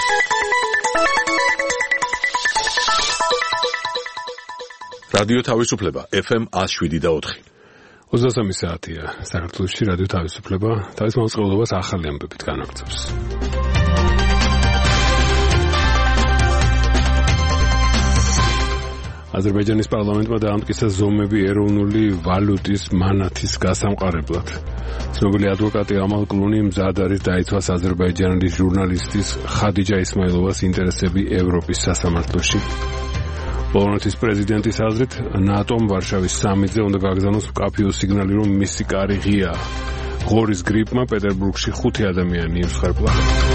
რადიო თავისუფლება FM 107.4. 23 საათია საქართველოში რადიო თავისუფლება თავის მოწყობილობას ახალი ამბებით განაგრძობს. აზერბაიჯანის პარლამენტმა დაამტკიცა ზომები ეროვნული ვალუტის მანათის გასამყარებლად. ცნობილი ადვოკატი ამალ კლუნი მზად არის დაიცვას აზერბაიჯანელი ჟურნალისტის ხადიჯა ისმაილოვას ინტერესები ევროპის სასამართლოში. პოლონეთის პრეზიდენტის აზრით, ნატომ ვარშავის სამიტზე უნდა გაგზავნოს მკაფიო სიგნალი, რომ მისი კარი ღია. ღორის გრიპმა პეტერბურგში 5 ადამიანი იმსხვერპლა.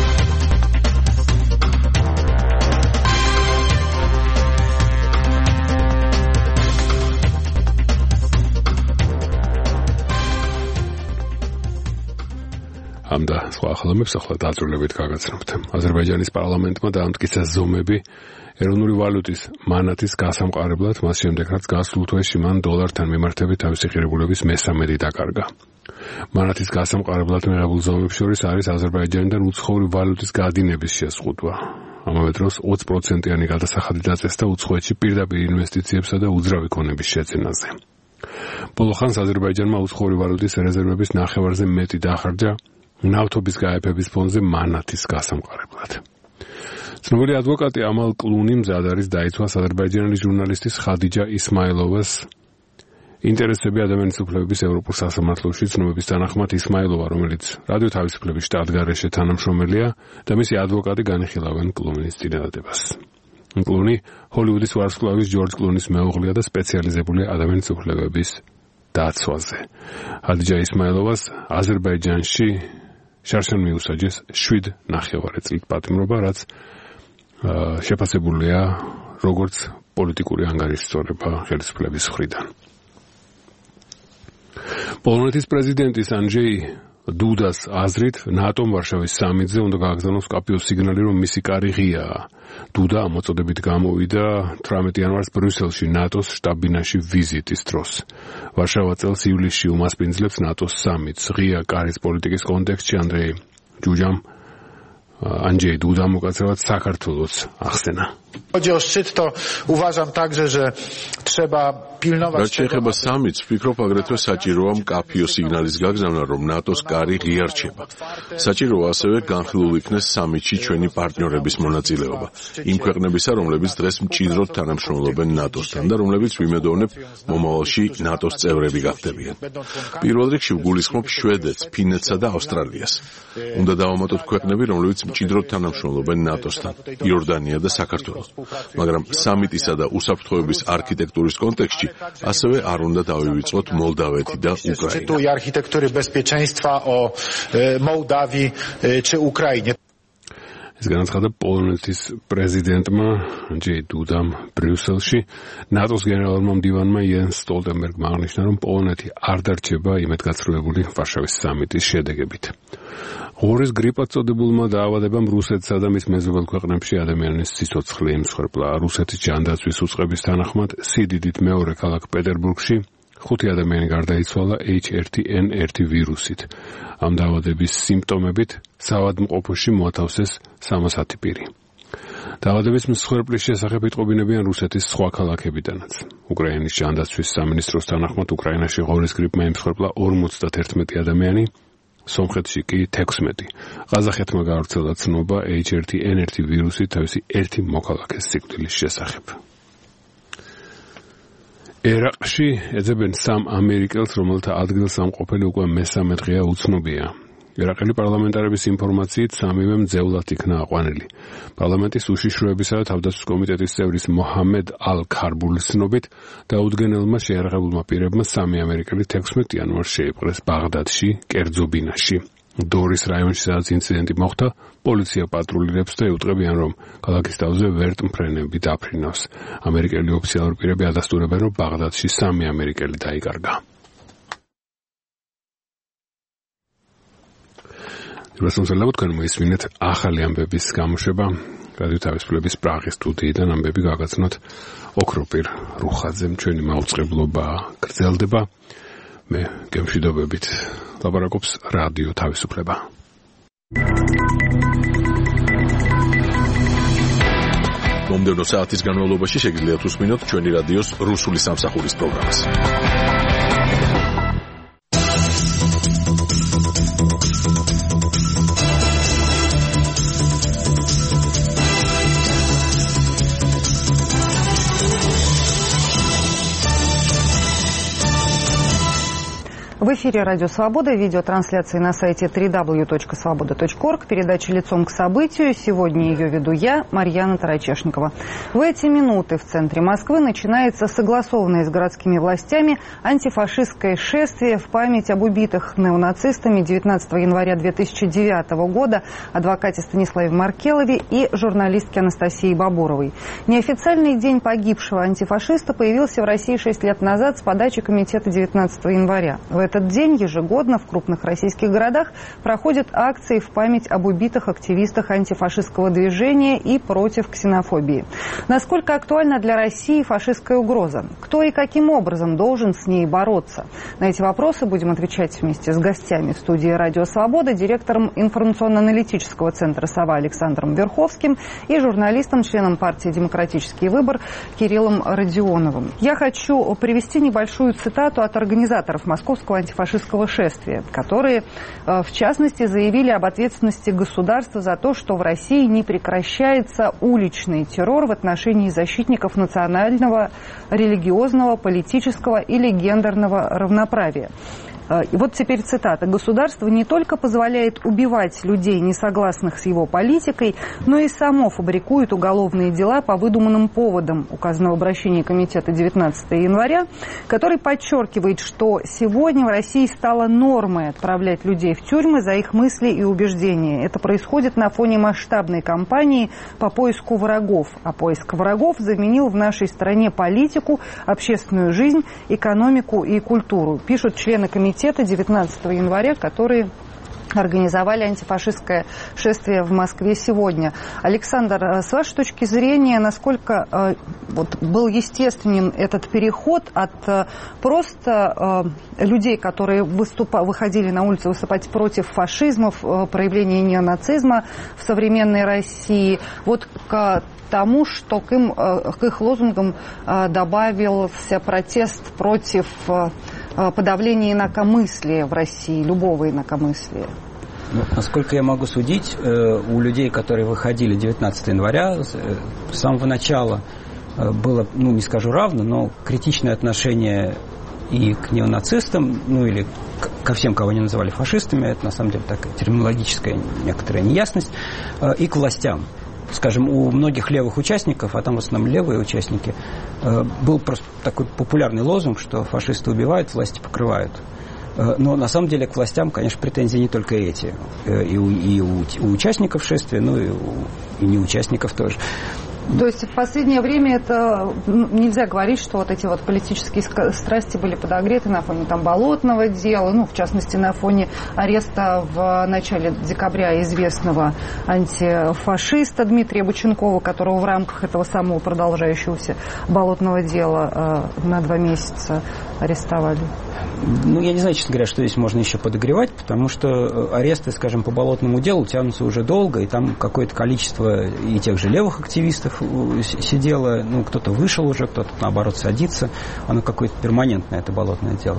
ამ და სხვა ახალამებს ახლა დაწვრილებით გაგაცნობთ. აზერბაიჯანის პარლამენტმა დაამტკიცა ზომები ეროვნული ვალუტის მანათის გასამყარებლად, მას შემდეგ რაც გასულ თვეში მან დოლართან მიმართებით თავისი ღირებულების მესამედი დაკარგა. მანათის გასამყარებლად მიღებულ ზომებს შორის არის აზერბაიჯანიდან უცხოური ვალუტის გადინების შეზღუდვა. ამავე დროს 20%-იანი გადასახადი დაწესდა უცხოეთში პირდაპირ ინვესტიციებსა და უძრავი ქონების შეძენაზე. ბოლო ხანს აზერბაიჯანმა უცხოური ვალუტის რეზერვების ნახევარზე მეტი დახარჯა ნავთობის გაეფების ფონზე მანათის გასამყარებლად. ცნობილი ადვოკატი ამალ კლუნი მზად არის დაიცვას აზერბაიჯანელი ჟურნალისტის ხადიჯა ისმაილოვას ინტერესები ადამიანის უფლებების ევროპულ სასამართლოში. ცნობების თანახმად ისმაილოვა, რომელიც რადიო თავისუფლების შტატგარეშე თანამშრომელია და მისი ადვოკატი განიხილავენ კლუნის წინადადებას. კლუნი ჰოლივუდის ვარსკვლავის ჯორჯ კლუნის მეუღლეა და სპეციალიზებულია ადამიანის უფლებების დაცვაზე. ხადიჯა ისმაილოვას აზერბაიჯანში შარშან მიუსაჯეს 7,5 წლით პატიმრობა, რაც შეფასებულია როგორც პოლიტიკური ანგარიშსწორება ხელისუფლების მხრიდან. პოლონეთის პრეზიდენტის ანჯეი დუდას აზრით, ნატომ ვარშავის სამიტზე უნდა გააგზავნოს მკაფიო სიგნალი, რომ მისი კარი ღიაა. დუდა ამ მოწოდებით გამოვიდა 18 იანვარს ბრიუსელში ნატოს შტაბ-ბინაში ვიზიტის დროს. ვარშავა წელს ივლისში უმასპინძლებს ნატოს სამიტს. ღია კარის პოლიტიკის კონტექსტში Andrzej Duda ukazał საქართველოს ახსენა. Chodzi o szczyt, to uważam także, że trzeba pilnować. რაც შეეხება სამიტს, ვფიქრობ აგრეთვე საჭიროა მკაფიო სიგნალის გაგზავნა, რომ ნატოს კარი ღია რჩება. საჭიროა ასევე განხილულ იქნეს სამიტში ჩვენი პარტნიორების მონაწილეობა. იმ ქვეყნებისა, რომლებიც დღეს მჭიდროდ თანამშრომლობენ ნატოსთან და რომლებიც ვიმედოვნებ მომავალში ნატოს წევრები გახდებიან. პირველ რიგში ვგულისხმობ შვედეთს, ფინეთსა და ავსტრალიას. უნდა დავამატოთ ქვეყნები, რომლებიც მჭიდროდ თანამშრომლობენ ნატოსთან, იორდანია და საქართველო. მაგრამ სამიტისა და უსაფრთხოების არქიტექტურის კონტექსტში ასევე არ უნდა დავივიწყოთ მოლდავეთი და უკრაინა. Tu i architektury bezpieczeństwa o Mołdawii czy Ukrainie. ეს განაცხადა პოლონეთის პრეზიდენტმა ანჯეი დუდამ ბრიუსელში. ნატოს გენერალურმა მდივანმა იენს სტოლტენბერგმა აღნიშნა, რომ პოლონეთი არ დარჩება იმედგაცრუებული ვარშავის სამიტის შედეგებით. ღორის გრიპად წოდებულმა დაავადებამ რუსეთსა და მის მეზობელ ქვეყნებში ადამიანის სიცოცხლე იმსხვერპლა. რუსეთის ჯანდაცვის უწყების თანახმად სიდიდით მეორე ქალაქ პეტერბურგში 5 ადამიანი გარდაიცვალა H1N1 ვირუსით. ამ დაავადების სიმპტომებით საავადმყოფოში მოათავსეს 310 პირი. დაავადების მსხვერპლის შესახებ იტყობინებიან რუსეთის სხვა ქალაქებიდანაც. უკრაინის ჯანდაცვის სამინისტროს თანახმად უკრაინაში ღორის გრიპმა იმსხვერპლა 51 ადამიანი, სომხეთში კი 16. ყაზახეთმა გავრცელდა ცნობა H1N1 ვირუსით თავისი ერთი მოქალაქეს სიკვდილის შესახებ. ერაყში ეძებენ 3 ამერიკელს, რომელთა ადგილსამყოფელი უკვე მესამე დღეა უცნობია. ერაყელი პარლამენტარების ინფორმაციით 3-ვე მძევლად იქნა აყვანილი. პარლამენტის უშიშროებისა და თავდაცვის კომიტეტის წევრის მოჰამედ ალ-ქარბულის ცნობით დაუდგენელმა შეიარაღებულმა პირებმა 3 ამერიკელი 16 იანვარს შეიპყრეს ბაღდადში, კერძო ბინაში. დორის რაიონში, სადაც ინციდენტი მოხდა, პოლიცია პატრულირებს და ევტყებიან, რომ ქალაქის თავზე ვერტმფრენები დაფრინავს. ამერიკელი ოფიციალური პირები ადასტურებენ, რომ ბაღდადში 3 ამერიკელი დაიკარგა. რასამსალაბო თქვენ მოისმინეთ ახალი ამბების გამოშვება რადიო თავისუფლების პრაღის სტუდიიდან. ამბები გაგაცნოთ ოქროპირ რუხაძემ. ჩვენი მაუწყებლობა გრძელდება. მე გემშვიდობებით ლაპარაკობს რადიო თავისუფლება. მომდევნო საათის განმავლობაში შეგიძლიათ უსმინოთ ჩვენი რადიოს რუსული სამსახურის პროგრამას. В эфире «Радио Свобода», видеотрансляции на сайте www.svoboda.org, передача «Лицом к событию». Сегодня ее веду я, Марьяна Тарачешникова. В эти минуты в центре Москвы начинается согласованное с городскими властями антифашистское шествие в память об убитых неонацистами 19 января 2009 года адвокате Станиславе Маркелове и журналистке Анастасии Бабуровой. Неофициальный день погибшего антифашиста появился в России 6 лет назад с подачи комитета 19 января. В этот день ежегодно в крупных российских городах проходят акции в память об убитых активистах антифашистского движения и против ксенофобии. Насколько актуальна для России фашистская угроза? Кто и каким образом должен с ней бороться? На эти вопросы будем отвечать вместе с гостями в студии «Радио Свобода», директором информационно-аналитического центра «Сова» Александром Верховским и журналистом, членом партии «Демократический выбор» Кириллом Родионовым. Я хочу привести небольшую цитату от организаторов Московского антифашистского шествия, которые, в частности, заявили об ответственности государства за то, что в России не прекращается уличный террор в отношении защитников национального, религиозного, политического или гендерного равноправия. И вот теперь цитата. «Государство не только позволяет убивать людей, не согласных с его политикой, но и само фабрикует уголовные дела по выдуманным поводам», указано в обращении комитета 19 января, который подчеркивает, что сегодня в России стало нормой отправлять людей в тюрьмы за их мысли и убеждения. Это происходит на фоне масштабной кампании по поиску врагов. А поиск врагов заменил в нашей стране политику, общественную жизнь, экономику и культуру, пишут члены комитета 19 января, которые организовали антифашистское шествие в Москве сегодня. Александр, с вашей точки зрения, насколько был естественен этот переход от просто людей, которые выходили на улицу выступать против фашизмов, проявления неонацизма в современной России, к тому, что к их лозунгам добавился протест против подавления инакомыслия в России, любого инакомыслия? Насколько я могу судить, у людей, которые выходили 19 января, с самого начала было, не скажу равно, но критичное отношение и к неонацистам, или ко всем, кого они называли фашистами, это на самом деле такая терминологическая некоторая неясность, и к властям. Скажем, у многих левых участников, а там в основном левые участники, был просто такой популярный лозунг, что фашисты убивают, власти покрывают. Но на самом деле к властям, конечно, претензии не только эти. И у участников шествия, и не участников тоже. То есть в последнее время это нельзя говорить, что эти политические страсти были подогреты на фоне болотного дела, в частности на фоне ареста в начале декабря известного антифашиста Дмитрия Боченкова, которого в рамках этого самого продолжающегося болотного дела на 2 месяца арестовали. Я не знаю, честно говоря, что здесь можно еще подогревать, потому что аресты, скажем, по болотному делу тянутся уже долго, и там какое-то количество и тех же левых активистов сидело, кто-то вышел уже, кто-то, наоборот, садится, оно какое-то перманентное, это болотное дело.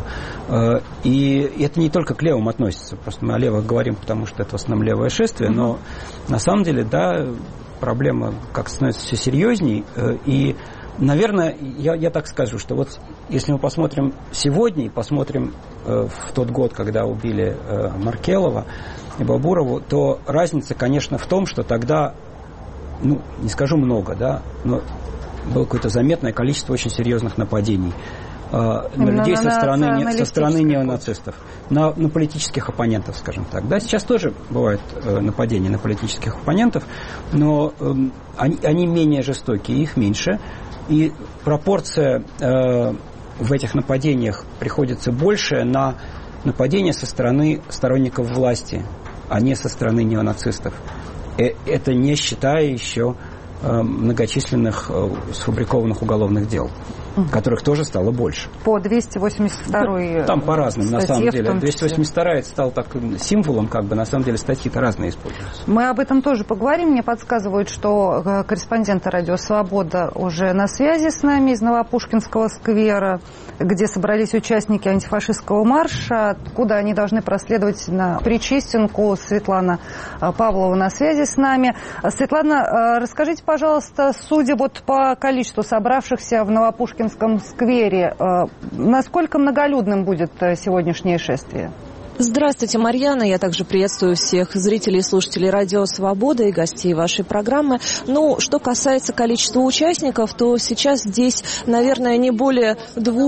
И это не только к левым относится, просто мы о левых говорим, потому что это в основном левое шествие, но на самом деле, проблема как становится все серьезней, и наверное, я так скажу, что если мы посмотрим сегодня и посмотрим в тот год, когда убили Маркелова и Бабурову, то разница, конечно, в том, что тогда, не скажу много, но было какое-то заметное количество очень серьезных нападений на людей со стороны неонацистов, на политических оппонентов, скажем так. Да, сейчас тоже бывают нападения на политических оппонентов, но они менее жестокие, их меньше. И пропорция в этих нападениях приходится больше на нападения со стороны сторонников власти, а не со стороны неонацистов. Это не считая еще многочисленных сфабрикованных уголовных дел. которых тоже стало больше. По 282-й там по разным, на самом деле. 282-я стал так символом, на самом деле статьи-то разные используются. Мы об этом тоже поговорим. Мне подсказывают, что корреспонденты «Радио Свобода» уже на связи с нами из Новопушкинского сквера, где собрались участники антифашистского марша, куда они должны проследовать на Причистенку. Светлана Павлова на связи с нами. Светлана, расскажите, пожалуйста, судя по количеству собравшихся в Новопушкинском сквере, насколько многолюдным будет сегодняшнее шествие? Здравствуйте, Марьяна. Я также приветствую всех зрителей и слушателей «Радио Свобода» и гостей вашей программы. Что касается количества участников, то сейчас здесь, наверное, не более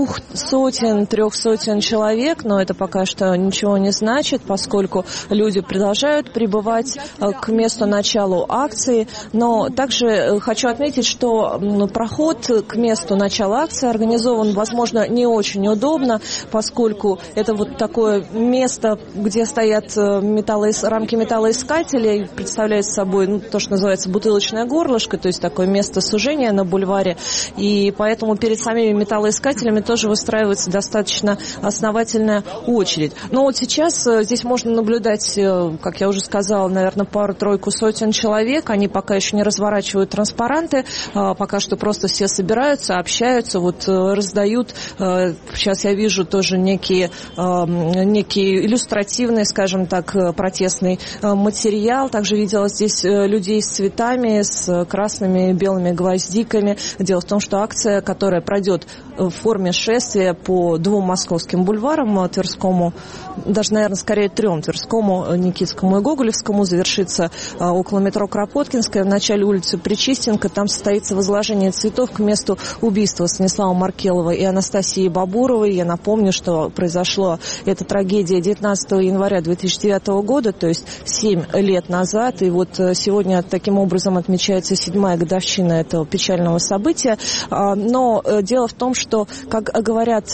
200-300 человек, но это пока что ничего не значит, поскольку люди продолжают прибывать к месту начала акции. Но также хочу отметить, что проход к месту начала акции организован, возможно, не очень удобно, поскольку это такое место, где стоят рамки металлоискателей, представляет собой то, что называется бутылочное горлышко, то есть такое место сужения на бульваре, и поэтому перед самими металлоискателями тоже выстраивается достаточно основательная очередь. Но сейчас здесь можно наблюдать, как я уже сказала, наверное, пару-тройку сотен человек, они пока еще не разворачивают транспаранты, пока что просто все собираются, общаются, раздают, сейчас я вижу тоже некие иллюстративный, скажем так, протестный материал. Также видела здесь людей с цветами, с красными и белыми гвоздиками. Дело в том, что акция, которая пройдет в форме шествия по 2 московским бульварам, Тверскому, даже, наверное, скорее 3, Тверскому, Никитскому и Гоголевскому, завершится около метро Кропоткинская, в начале улицы Причистенко. Там состоится возложение цветов к месту убийства Станислава Маркелова и Анастасии Бабуровой. Я напомню, что произошла эта трагедия 19 января 2009 года, то есть 7 лет назад. И сегодня таким образом отмечается 7-я годовщина этого печального события. Но дело в том, что, как говорят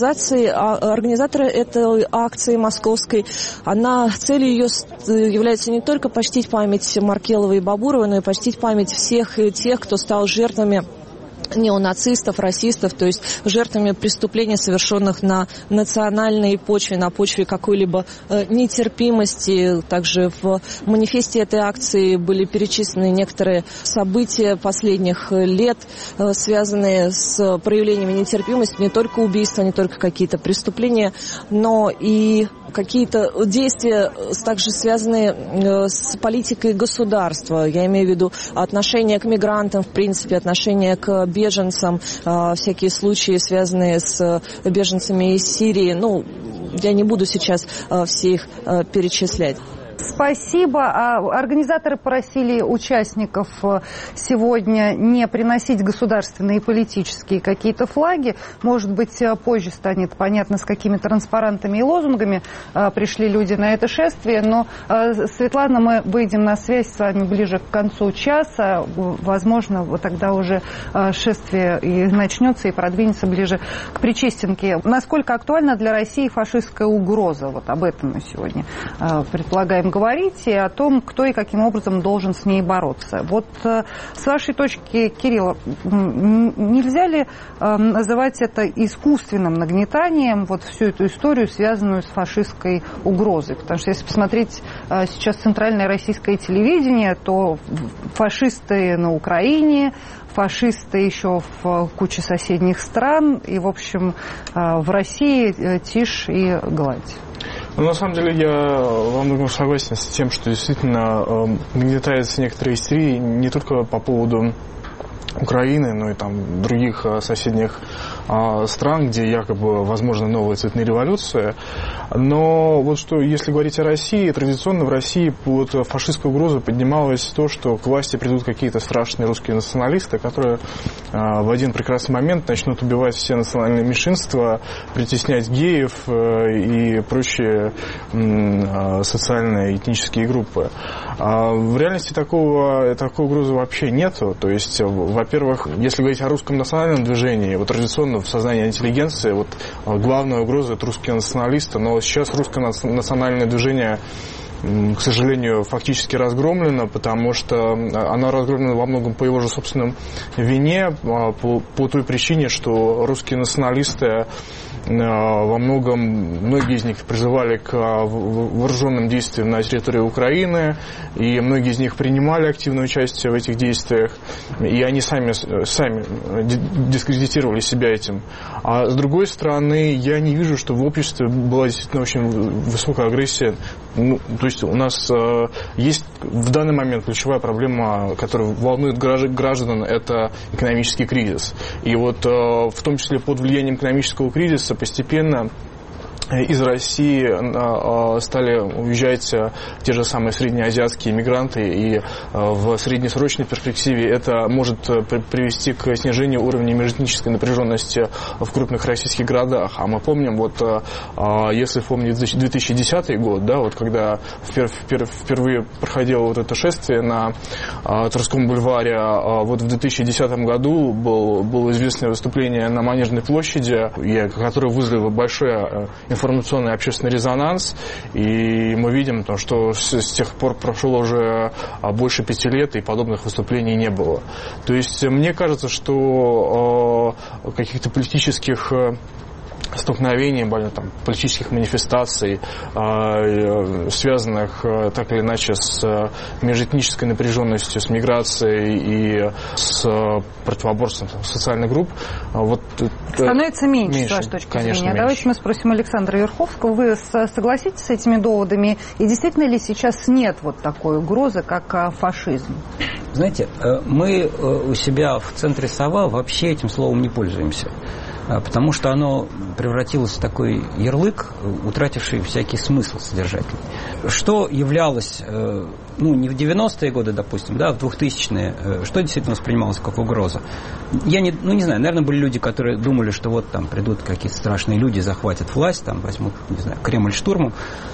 организаторы этой акции московской, целью ее является не только почтить память Маркеловой и Бабуровой, но и почтить память всех тех, кто стал жертвами неонацистов, расистов, то есть жертвами преступлений, совершенных на национальной почве, на почве какой-либо нетерпимости. Также в манифесте этой акции были перечислены некоторые события последних лет, связанные с проявлениями нетерпимости, не только убийства, не только какие-то преступления, но и какие-то действия, также связанные с политикой государства. Я имею в виду отношение к мигрантам, в принципе, отношение к беженцам, всякие случаи, связанные с беженцами из Сирии. Я не буду сейчас все их перечислять. Спасибо. Организаторы просили участников сегодня не приносить государственные и политические какие-то флаги. Может быть, позже станет понятно, с какими транспарантами и лозунгами пришли люди на это шествие. Но, Светлана, мы выйдем на связь с вами ближе к концу часа. Возможно, тогда уже шествие и начнется, и продвинется ближе к Причистенке. Насколько актуальна для России фашистская угроза? Об этом мы сегодня предполагаем говорить, и о том, кто и каким образом должен с ней бороться. С вашей точки, Кирилл, нельзя ли называть это искусственным нагнетанием, всю эту историю, связанную с фашистской угрозой? Потому что если посмотреть сейчас центральное российское телевидение, то фашисты на Украине, фашисты еще в куче соседних стран, и, в общем, в России тишь и гладь. На самом деле я во многом согласен с тем, что действительно нагнетается некоторая истерия не только по поводу Украины, но и других соседних стран, где якобы возможна новая цветная революция. Но что, если говорить о России, традиционно в России под фашистскую угрозу поднималось то, что к власти придут какие-то страшные русские националисты, которые в один прекрасный момент начнут убивать все национальные меньшинства, притеснять геев и прочие социальные этнические группы. В реальности такой угрозы вообще нету. То есть, во-первых, если говорить о русском национальном движении, традиционно в сознании интеллигенции главная угроза — это русские националисты, но сейчас русское национальное движение к сожалению, фактически разгромлена, потому что она разгромлена во многом по его же собственным вине, по той причине, что русские националисты во многом, многие из них призывали к вооруженным действиям на территории Украины, и многие из них принимали активное участие в этих действиях, и они сами дискредитировали себя этим. А с другой стороны, я не вижу, что в обществе была действительно очень высокая агрессия. То есть у нас есть в данный момент ключевая проблема, которая волнует граждан, это экономический кризис. И вот в том числе под влиянием экономического кризиса постепенно из России стали уезжать те же самые среднеазиатские мигранты, и в среднесрочной перспективе это может привести к снижению уровня межэтнической напряженности в крупных российских городах. А мы помним, вот если вспомнить 2010 год, да, вот когда впервые проходило вот это шествие на Тверском бульваре, вот в 2010 году было известное выступление на Манежной площади, которое вызвало большое информационный общественный резонанс, и мы видим, что с тех пор прошло уже больше 5 лет, и подобных выступлений не было. То есть мне кажется, что каких-то политических столкновений, там, политических манифестаций, связанных так или иначе с межэтнической напряженностью, с миграцией и с противоборством социальных групп, вот, становится меньше, с вашей точки зрения. Меньше. Давайте мы спросим Александра Верховского. Вы согласитесь с этими доводами? И действительно ли сейчас нет вот такой угрозы, как фашизм? Знаете, мы у себя в центре «Сова» вообще этим словом не пользуемся. Потому что оно превратилось в такой ярлык, утративший всякий смысл содержательный. Что являлось, не в 90-е годы, допустим, да, в 2000-е, что действительно воспринималось как угроза? Я не знаю, наверное, были люди, которые думали, что вот там придут какие-то страшные люди, захватят власть, там возьмут, не знаю, Кремль штурмом.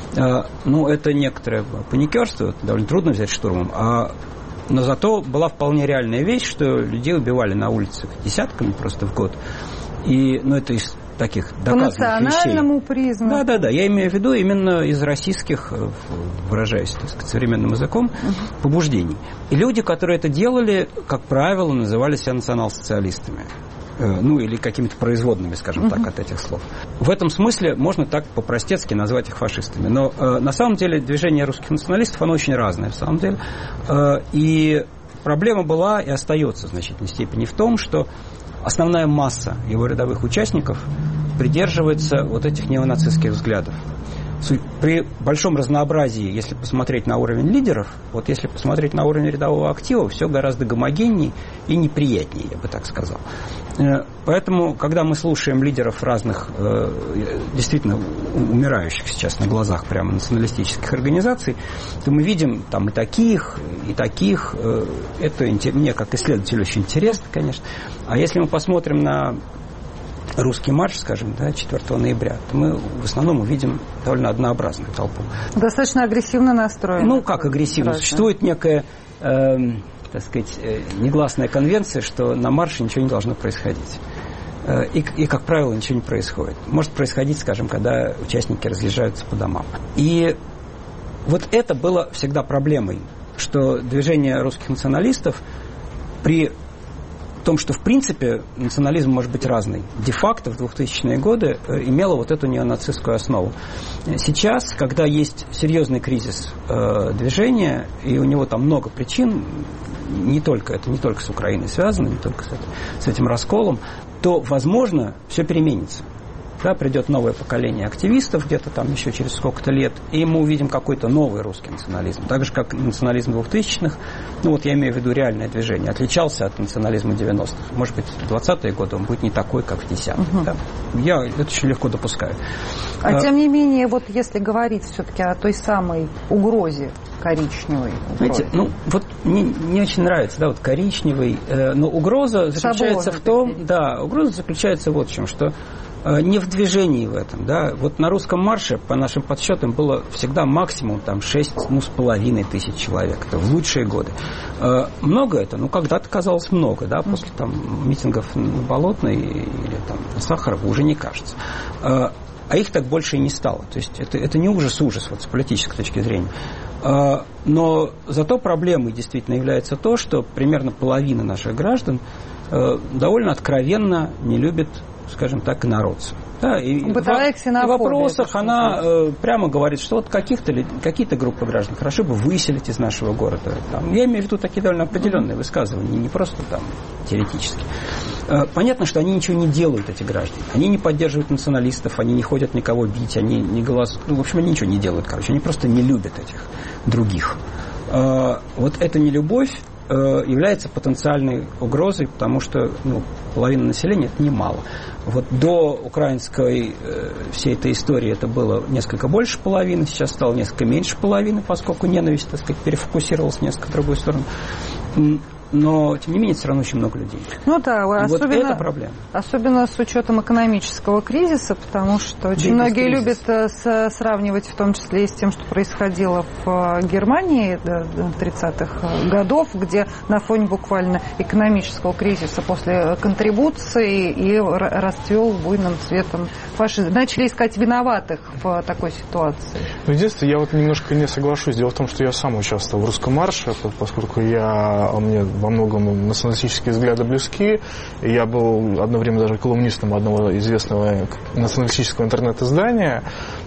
Это некоторое паникерство, довольно трудно взять штурмом, но зато была вполне реальная вещь, что людей убивали на улицах десятками просто в год. И, это из таких доказанных вещей. По национальному признаку. Да. Я имею в виду именно из российских, выражаясь, так сказать, современным языком, побуждений. И люди, которые это делали, как правило, называли себя национал-социалистами. Или какими-то производными, скажем так, от этих слов. В этом смысле можно так по-простецки назвать их фашистами. Но на самом деле движение русских националистов, оно очень разное, в самом деле. И проблема была и остается в значительной степени в том, что основная масса его рядовых участников придерживается вот этих неонацистских взглядов. При большом разнообразии, если посмотреть на уровень лидеров, если посмотреть на уровень рядового актива, все гораздо гомогеннее и неприятнее, я бы так сказал. Поэтому, когда мы слушаем лидеров разных, действительно умирающих сейчас на глазах прямо националистических организаций, то мы видим там и таких. Это мне, как исследователю, очень интересно, конечно. А если мы посмотрим на русский марш, скажем, 4 ноября, то мы в основном увидим довольно однообразную толпу. Достаточно агрессивно настроена. Как агрессивно? Существует некая, так сказать, негласная конвенция, что на марше ничего не должно происходить. И, как правило, ничего не происходит. Может происходить, скажем, когда участники разъезжаются по домам. И вот это было всегда проблемой, что движение русских националистов при том, что, в принципе, национализм может быть разный, де-факто в 2000-е годы имело вот эту неонацистскую основу. Сейчас, когда есть серьезный кризис движения, и у него там много причин, это не только с Украиной связано, не только с этим расколом, то, возможно, все переменится. Придет новое поколение активистов где-то там еще через сколько-то лет, и мы увидим какой-то новый русский национализм. Так же, как национализм 2000-х, я имею в виду реальное движение, отличался от национализма 90-х. Может быть, в 20-е годы он будет не такой, как в 10-х. Да? Я это очень легко допускаю. Тем не менее, если говорить все-таки о той самой угрозе коричневой. Знаете, мне очень нравится, коричневый, но угроза заключается в том, угроза заключается вот в чем, что не в движении в этом, Вот на русском марше, по нашим подсчетам, было всегда максимум 6,5 тысяч человек. Это в лучшие годы. Много это? Когда-то казалось много, После митингов на Болотной или на Сахарова уже не кажется. а их так больше и не стало. То есть это не ужас-ужас вот, с политической точки зрения. Но зато проблемой действительно является то, что примерно половина наших граждан довольно откровенно не любит, скажем так, инородцев. Да, и в вопросах она прямо говорит, что вот какие-то группы граждан хорошо бы выселить из нашего города. Там, я имею в виду такие довольно определенные высказывания, не просто там теоретически. Понятно, что они ничего не делают, эти граждане. Они не поддерживают националистов, они не ходят никого бить, они не голосуют. В общем, они ничего не делают, они просто не любят этих других. Вот эта нелюбовь является потенциальной угрозой, потому что половина населения – это немало. Вот до украинской всей этой истории это было несколько больше половины, сейчас стало несколько меньше половины, поскольку ненависть, так сказать, перефокусировалась в несколько другую сторону. Но, тем не менее, все равно очень много людей. Ну да, вот это проблема. Особенно с учетом экономического кризиса, потому что очень многие любят сравнивать, в том числе и с тем, что происходило в Германии до 30-х годов, где на фоне буквально экономического кризиса после контрибуции и расцвел буйным цветом фашизм. Начали искать виноватых в такой ситуации. Ну, единственное, я вот немножко не соглашусь. Дело в том, что я сам участвовал в русском марше, поскольку мне во многом националистические взгляды близки. Я был одно время даже колумнистом одного известного националистического интернет-издания.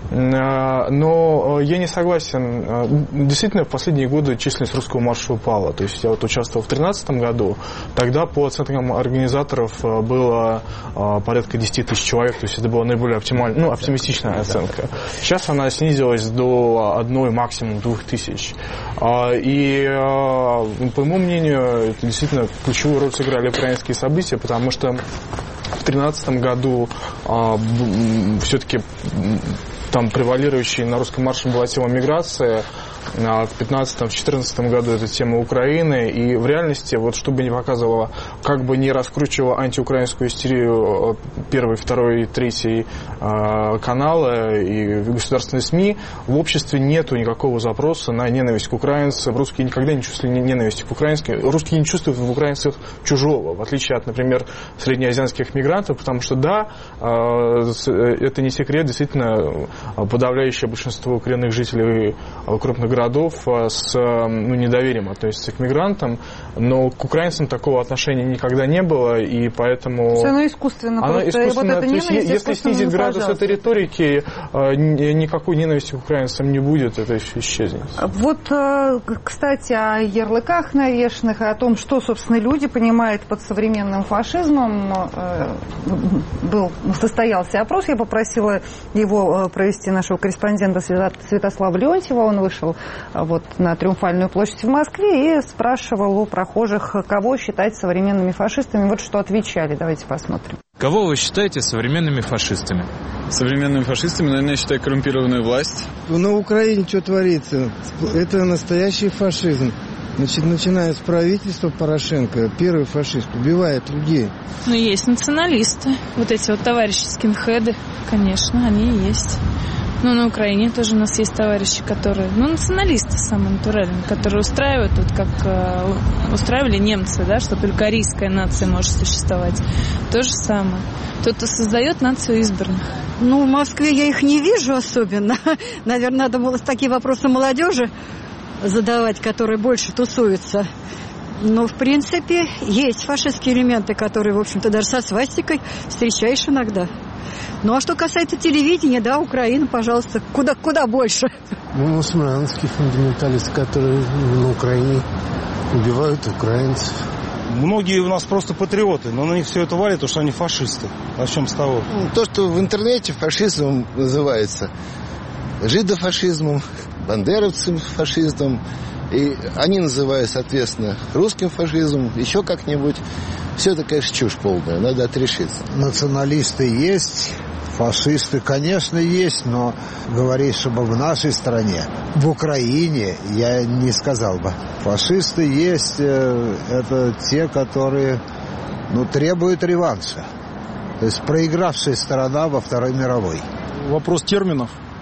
Но я не согласен. Действительно, в последние годы численность русского марша упала. То есть я вот участвовал в 2013 году. Тогда, по оценкам организаторов, было порядка 10 тысяч человек. То есть это была наиболее оптимистичная оценка. Сейчас она снизилась до 1, максимум 2 тысяч. И, по моему мнению, это действительно ключевую роль сыграли украинские события, потому что в 2013 году все-таки там превалирующей на русском марше была тема миграции, в 2015-2014 году это тема Украины, и в реальности, вот чтобы не показывало, как бы не раскручивала антиукраинскую истерию 1, 2, 3 каналы и государственные СМИ, в обществе нету никакого запроса на ненависть к украинцам. Русские никогда не чувствовали ненависти к украинским. Русские не чувствуют в украинцах чужого, в отличие от, например, среднеазиатских мигрантов, потому что, да, это не секрет, действительно, подавляющее большинство коренных жителей крупных городов с недоверием относятся к мигрантам, но к украинцам такого отношения никогда не было, и поэтому... Оно искусственно. Вот эта ненависть, если снизить градус этой риторики, никакой ненависти к украинцам не будет, это исчезнет. Вот, кстати, о ярлыках навешанных, о том, что, собственно, люди понимают под современным фашизмом, состоялся опрос, я попросила его провести нашего корреспондента Святослава Леонтьева, он вышел на Триумфальную площадь в Москве и спрашивал у прохожих, кого считать современными фашистами. Вот что отвечали. Давайте посмотрим. Кого вы считаете современными фашистами? Современными фашистами, наверное, я считаю коррумпированную власть. На Украине что творится? Это настоящий фашизм. Значит, начиная с правительства Порошенко, первый фашист убивает людей. Есть националисты. Вот эти товарищи скинхеды, конечно, они и есть. На Украине тоже у нас есть товарищи, которые... националисты самые натуральные, которые устраивают, как устраивали немцы, да, что только арийская нация может существовать. То же самое. Тот, кто создает нацию избранных. В Москве я их не вижу особенно. Наверное, надо было такие вопросы молодежи задавать, которые больше тусуются. Но, в принципе, есть фашистские элементы, которые, в общем-то, даже со свастикой встречаешь иногда. А что касается телевидения, да, Украина, пожалуйста, куда больше. Мусульманские фундаменталисты, которые на Украине убивают украинцев. Многие у нас просто патриоты, но на них все это валит, потому что они фашисты. А в чем с того? То, что в интернете фашизмом называется жидофашизмом, бандеровцем фашизмом, и они называют, соответственно, русским фашизмом, еще как-нибудь. Все это, конечно, чушь полная, надо отрешиться. Националисты есть, фашисты, конечно, есть, но говорить, чтобы в нашей стране, в Украине, я не сказал бы. Фашисты есть, это те, которые требуют реванша. То есть проигравшая сторона во Второй мировой. Вопрос терминов.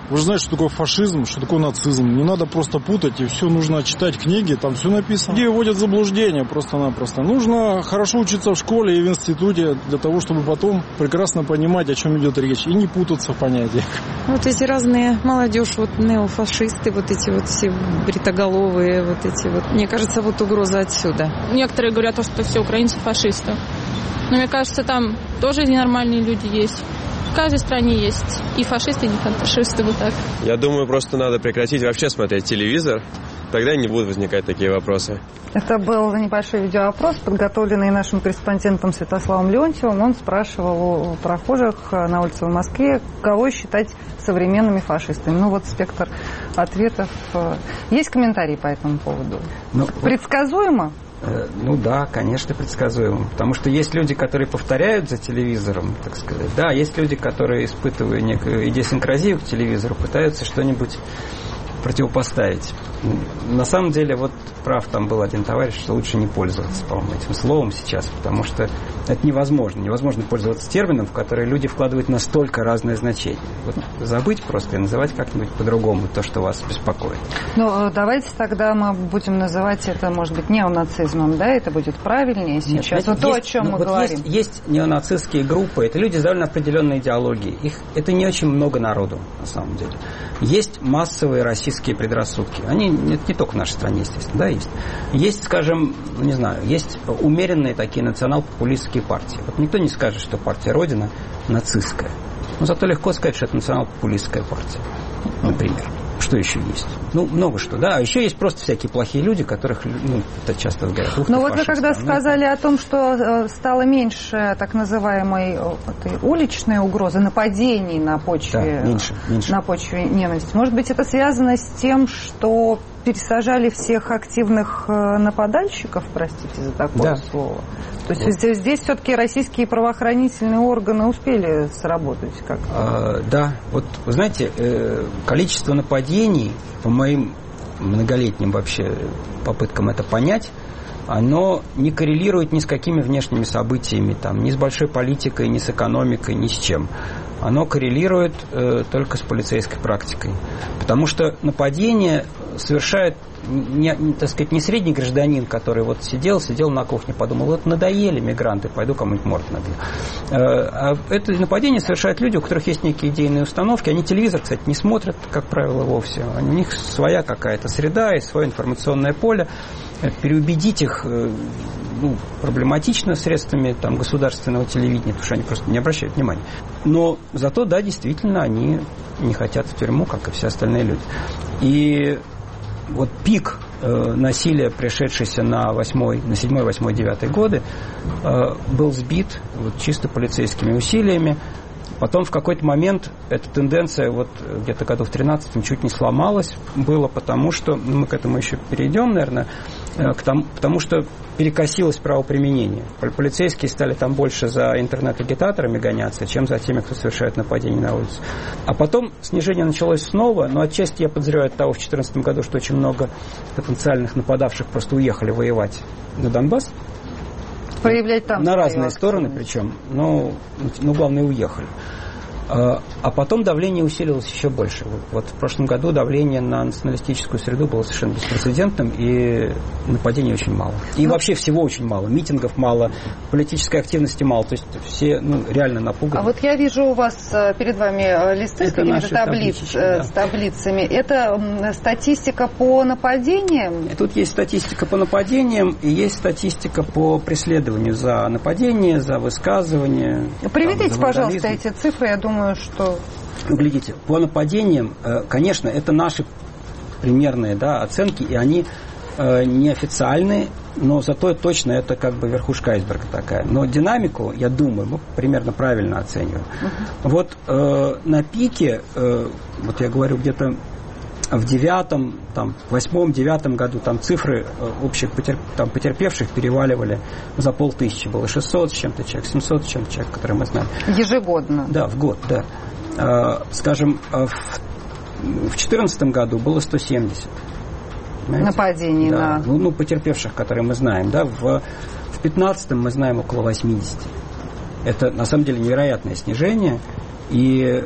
Вы же знаете, что такое фашизм, что такое нацизм. Не надо просто путать, и все нужно читать книги, там все написано. Людей вводят в заблуждение просто-напросто. Нужно хорошо учиться в школе и в институте для того, чтобы потом прекрасно понимать, о чем идет речь, и не путаться в понятиях. Вот эти разные молодежь, вот неофашисты, вот эти вот все бритоголовые, вот эти вот. Мне кажется, вот угроза отсюда. Некоторые говорят, что все украинцы фашисты. Но мне кажется, там тоже нормальные люди есть. В каждой стране есть и фашисты, и не фашисты, вот так. Я думаю, просто надо прекратить вообще смотреть телевизор. Тогда не будут возникать такие вопросы. Это был небольшой видеоопрос, подготовленный нашим корреспондентом Святославом Леонтьевым. Он спрашивал у прохожих на улице в Москве, кого считать современными фашистами. Ну вот спектр ответов. Есть комментарии по этому поводу? Предсказуемо? Ну да, конечно, предсказуемо. Потому что есть люди, которые повторяют за телевизором, так сказать. Да, есть люди, которые, испытывая некую идиосинкразию к телевизору, пытаются что-нибудь противопоставить. На самом деле, вот прав там был один товарищ, что лучше не пользоваться, по-моему, этим словом сейчас, потому что это невозможно. Невозможно пользоваться термином, в который люди вкладывают настолько разные значения. Вот забыть просто и называть как-нибудь по-другому то, что вас беспокоит. Ну, давайте тогда мы будем называть это, может быть, неонацизмом, да? Это будет правильнее сейчас. Нет, вот то, о чем мы говорим. Есть неонацистские группы, это люди с довольно определенной идеологией. Это не очень много народу, на самом деле. Есть массовые российские предрассудки. Они не только в нашей стране, естественно, да, есть. Есть, скажем, не знаю, есть умеренные такие национал-популистские партии. Вот никто не скажет, что партия Родина нацистская. Но зато легко сказать, что это национал-популистская партия, например. Что еще есть? Ну, много что, да. А еще есть просто всякие плохие люди, которых, это часто говорят. Но вот вы когда сказали о том, что стало меньше так называемой этой уличной угрозы, нападений на почве, меньше. На почве ненависти, может быть, это связано с тем, что пересажали всех активных нападальщиков, простите за такое слово? То есть здесь все-таки российские правоохранительные органы успели сработать как-то? Да. Вот, вы знаете, количество нападений, по моим многолетним вообще попыткам это понять, оно не коррелирует ни с какими внешними событиями, там, ни с большой политикой, ни с экономикой, ни с чем. Оно коррелирует только с полицейской практикой. Потому что нападение совершает не средний гражданин, который вот сидел на кухне, подумал, вот надоели мигранты, пойду кому-нибудь морду набью. А это нападение совершают люди, у которых есть некие идейные установки. Они телевизор, кстати, не смотрят, как правило, вовсе. У них своя какая-то среда и свое информационное поле. Переубедить их проблематично средствами там, государственного телевидения, потому что они просто не обращают внимания. Но зато, да, действительно, они не хотят в тюрьму, как и все остальные люди. И вот пик насилия, пришедшийся на 7, 8, 9 годы, был сбит вот, чисто полицейскими усилиями. Потом в какой-то момент эта тенденция вот где-то году в 13-м чуть не сломалась. Было потому, что, мы к этому еще перейдем, наверное, потому что перекосилось правоприменение. Полицейские стали там больше за интернет-агитаторами гоняться, чем за теми, кто совершает нападения на улице. А потом снижение началось снова, но отчасти я подозреваю от того в 2014 году, что очень много потенциальных нападавших просто уехали воевать на Донбасс. Проявлять там на разные стороны причем, но главное уехали. А потом давление усилилось еще больше. Вот в прошлом году давление на националистическую среду было совершенно беспрецедентным, и нападений очень мало. И вообще всего очень мало. Митингов мало, политической активности мало. То есть все реально напуганы. А вот я вижу у вас перед вами листы с какими-то таблицами. Это статистика по нападениям? И тут есть статистика по нападениям, и есть статистика по преследованию за нападение, за высказывание. Приведите, пожалуйста, эти цифры, я думаю, что... Глядите, по нападениям, конечно, это наши примерные оценки, и они неофициальные, но зато точно это как бы верхушка айсберга такая. Но динамику, я думаю, мы примерно правильно оцениваем. Вот на пике, вот я говорю, где-то в 8-9 году там цифры общих потерпевших переваливали за 500. Было 600 с чем-то человек, 700 с чем-то человек, которые мы знаем. Ежегодно? Да, в год, да. Скажем, в 2014 году было 170. Понимаете? Нападений на... потерпевших, которые мы знаем. Да? В 2015 мы знаем около 80. Это, на самом деле, невероятное снижение. И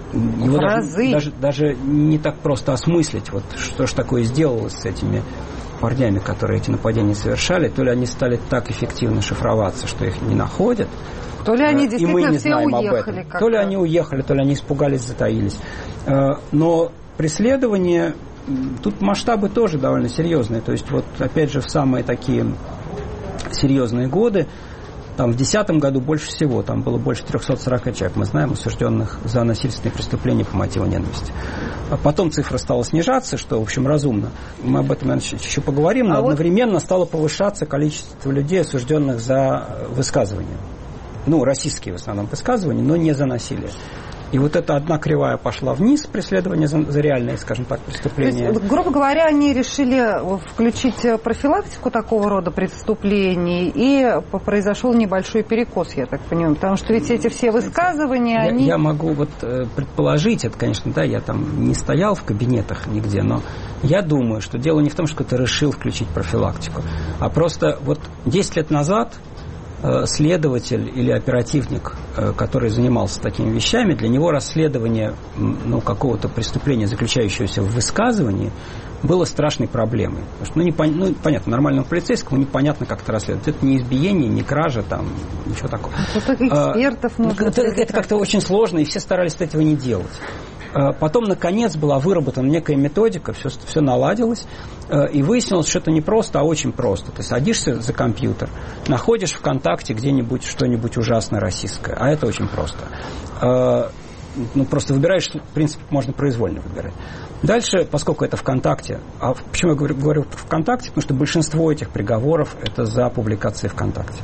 его даже не так просто осмыслить, вот что же такое сделалось с этими парнями, которые эти нападения совершали. То ли они стали так эффективно шифроваться, что их не находят, то ли они действительно все уехали. То ли они уехали, то ли они испугались, затаились. Но преследование, тут масштабы тоже довольно серьезные. То есть, вот опять же, в самые такие серьезные годы, там в 2010 году больше всего, там было больше 340 человек, мы знаем, осужденных за насильственные преступления по мотиву ненависти. А потом цифра стала снижаться, что, в общем, разумно. Мы об этом, наверное, еще поговорим, но одновременно стало повышаться количество людей, осужденных за высказывания. Ну, российские в основном высказывания, но не за насилие. И вот эта одна кривая пошла вниз, преследование за реальные, скажем так, преступления. То есть, грубо говоря, они решили включить профилактику такого рода преступлений, и произошел небольшой перекос, я так понимаю. Потому что ведь эти все высказывания, Я могу вот предположить, это, конечно, да, я там не стоял в кабинетах нигде, но я думаю, что дело не в том, что кто-то решил включить профилактику, а просто вот 10 лет назад следователь или оперативник, который занимался такими вещами, для него расследование какого-то преступления, заключающегося в высказывании, было страшной проблемой. Потому что, понятно, нормальному полицейскому непонятно, как это расследовать. Это не избиение, не кража, там, ничего такого. Экспертов нужно. Это как-то очень сложно, и все старались этого не делать. Потом, наконец, была выработана некая методика, все наладилось, и выяснилось, что это не просто, а очень просто. Ты садишься за компьютер, находишь ВКонтакте где-нибудь что-нибудь ужасное российское, а это очень просто. Просто выбираешь, в принципе, можно произвольно выбирать. Дальше, поскольку это ВКонтакте, а почему я говорю про ВКонтакте? Потому что большинство этих приговоров это за публикации ВКонтакте.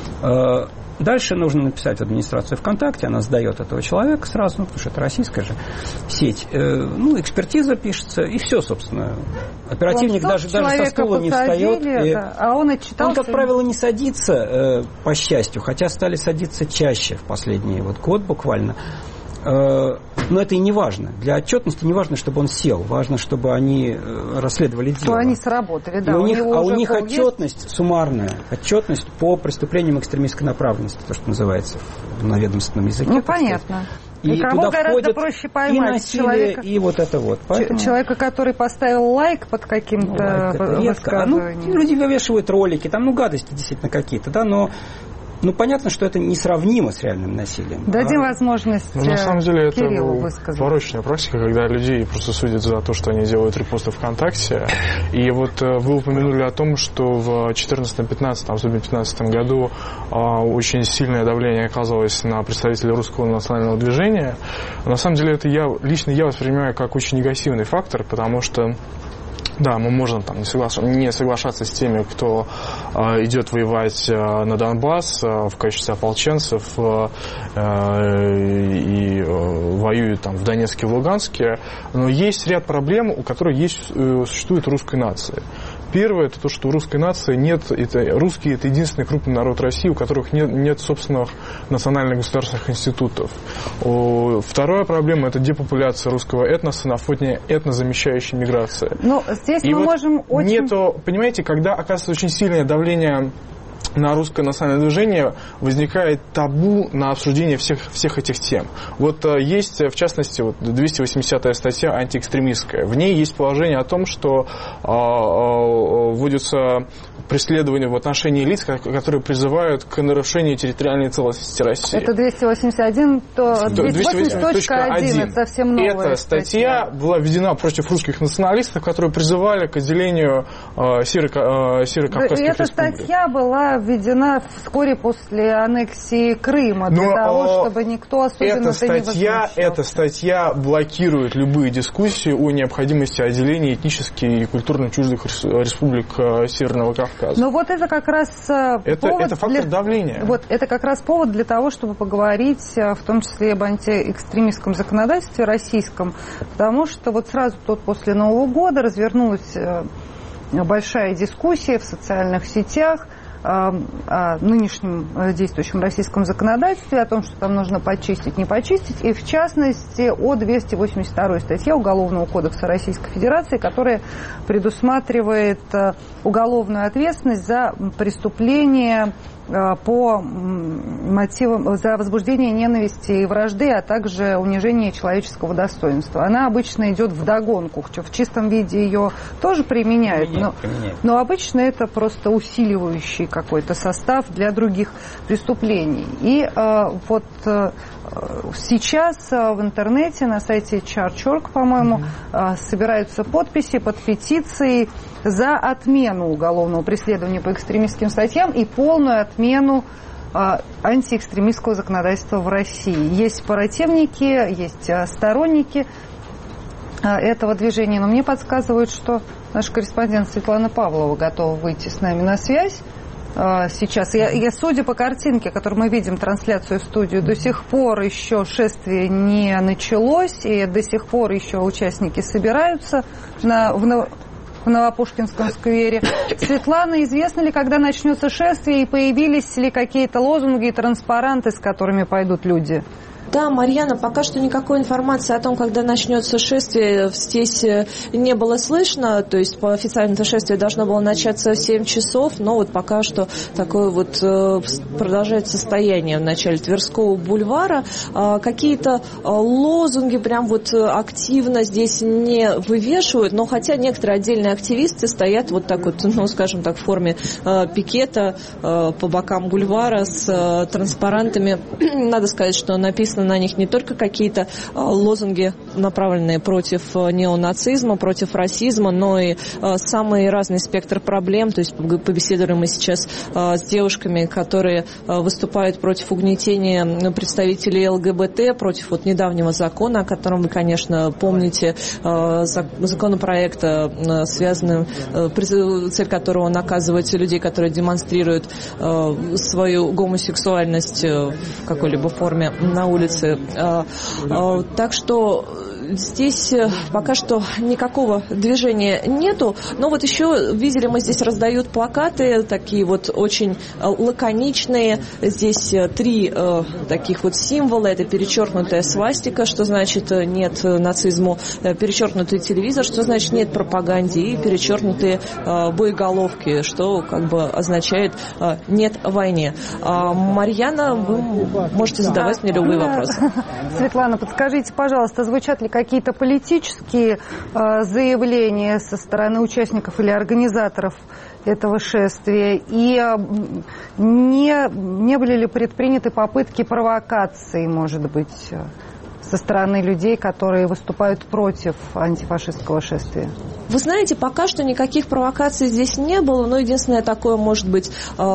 Дальше нужно написать в администрацию ВКонтакте, она сдает этого человека сразу, потому что это российская же сеть. Экспертиза пишется, и все, собственно. Оперативник даже со стула не встает. А он отчитался. Он, как правило, не садится, по счастью, хотя стали садиться чаще в последний год буквально. Но это и не важно. Для отчетности не важно, чтобы он сел. Важно, чтобы они расследовали дело. Что они сработали, да. У них отчетность суммарная. Отчетность по преступлениям экстремистской направленности. То, что называется на ведомственном языке. Понятно. И кого гораздо проще поймать? И насилие, человека, и вот это вот. Поэтому... Человека, который поставил лайк под каким-то высказыванием. Люди вывешивают ролики, там гадости действительно какие-то, да, но понятно, что это несравнимо с реальным насилием. Дадим возможность на самом деле Кириллу это высказать. порочная практика, когда людей просто судят за то, что они делают репосты ВКонтакте. И вот вы упомянули о том, что в 2014-2015, особенно в 2015 году очень сильное давление оказалось на представителей русского национального движения. На самом деле это лично я воспринимаю как очень негативный фактор, потому что да, мы можем там не соглашаться с теми, кто идет воевать на Донбасс в качестве ополченцев и воюет там в Донецке и в Луганске, но есть ряд проблем, у которых существует русская нация. Первое, это то, что у русской нации русские – это единственный крупный народ России, у которых нет собственных национальных государственных институтов. Вторая проблема – это депопуляция русского этноса на фоне этнозамещающей миграции. Но здесь мы можем очень... Понимаете, когда оказывается очень сильное давление на русское национальное движение, возникает табу на обсуждение всех этих тем. Вот есть, в частности, 280-я статья антиэкстремистская. В ней есть положение о том, что вводятся преследования в отношении лиц, которые призывают к нарушению территориальной целостности России. Это 281, то 280.1, это совсем новая Эта статья была введена против русских националистов, которые призывали к отделению Северо-Кавказских республик. Эта статья была введена вскоре после аннексии Крыма, для того, чтобы никто особенно-то не возмущался. Эта статья блокирует любые дискуссии о необходимости отделения этнически и культурно чуждых республик Северного Кавказа. Но вот это как раз это фактор давления. Вот это как раз повод для того, чтобы поговорить в том числе об антиэкстремистском законодательстве российском, потому что вот сразу после Нового года развернулась большая дискуссия в социальных сетях о нынешнем действующем российском законодательстве, о том, что там нужно почистить, не почистить, и в частности о 282 статье Уголовного кодекса Российской Федерации, которая предусматривает уголовную ответственность за преступление по мотивам за возбуждение ненависти и вражды, а также унижение человеческого достоинства. Она обычно идет вдогонку. В чистом виде ее тоже применяют, но обычно это просто усиливающий какой-то состав для других преступлений. И вот сейчас в интернете на сайте Charge.org, по-моему, собираются подписи под петицией за отмену уголовного преследования по экстремистским статьям и полную отмену антиэкстремистского законодательства в России. Есть противники, есть сторонники этого движения, но мне подсказывают, что наш корреспондент Светлана Павлова готова выйти с нами на связь. Сейчас. Я, судя по картинке, которую мы видим, трансляцию в студию, до сих пор еще шествие не началось, и до сих пор еще участники собираются в Новопушкинском сквере. Светлана, известно ли, когда начнется шествие, и появились ли какие-то лозунги и транспаранты, с которыми пойдут люди? Да, Марьяна, пока что никакой информации о том, когда начнется шествие, здесь не было слышно. То есть по официальному шествие должно было начаться в 7 часов, но вот пока что такое вот продолжается состояние в начале Тверского бульвара. Какие-то лозунги прям вот активно здесь не вывешивают, но хотя некоторые отдельные активисты стоят вот так вот, ну, скажем так, в форме пикета по бокам бульвара с транспарантами. Надо сказать, что написано на них не только какие-то лозунги, направленные против неонацизма, против расизма, но и самый разный спектр проблем. То есть побеседовали мы сейчас с девушками, которые выступают против угнетения представителей ЛГБТ, против вот недавнего закона, о котором вы, конечно, помните, законопроекта, связанным, цель которого наказывать людей, которые демонстрируют свою гомосексуальность в какой-либо форме на улице. Так что здесь пока что никакого движения нету, но вот еще видели мы здесь раздают плакаты, такие вот очень лаконичные. Здесь 3 таких вот символа. Это перечеркнутая свастика, что значит нет нацизму, перечеркнутый телевизор, что значит нет пропаганде, и перечеркнутые боеголовки, что как бы означает нет войне. Марьяна, вы можете задавать мне любые вопросы. Светлана, подскажите, пожалуйста, звучат ли какие-то политические заявления со стороны участников или организаторов этого шествия? И не были ли предприняты попытки провокации, может быть, со стороны людей, которые выступают против антифашистского шествия? Вы знаете, пока что никаких провокаций здесь не было, но единственное такое, может быть,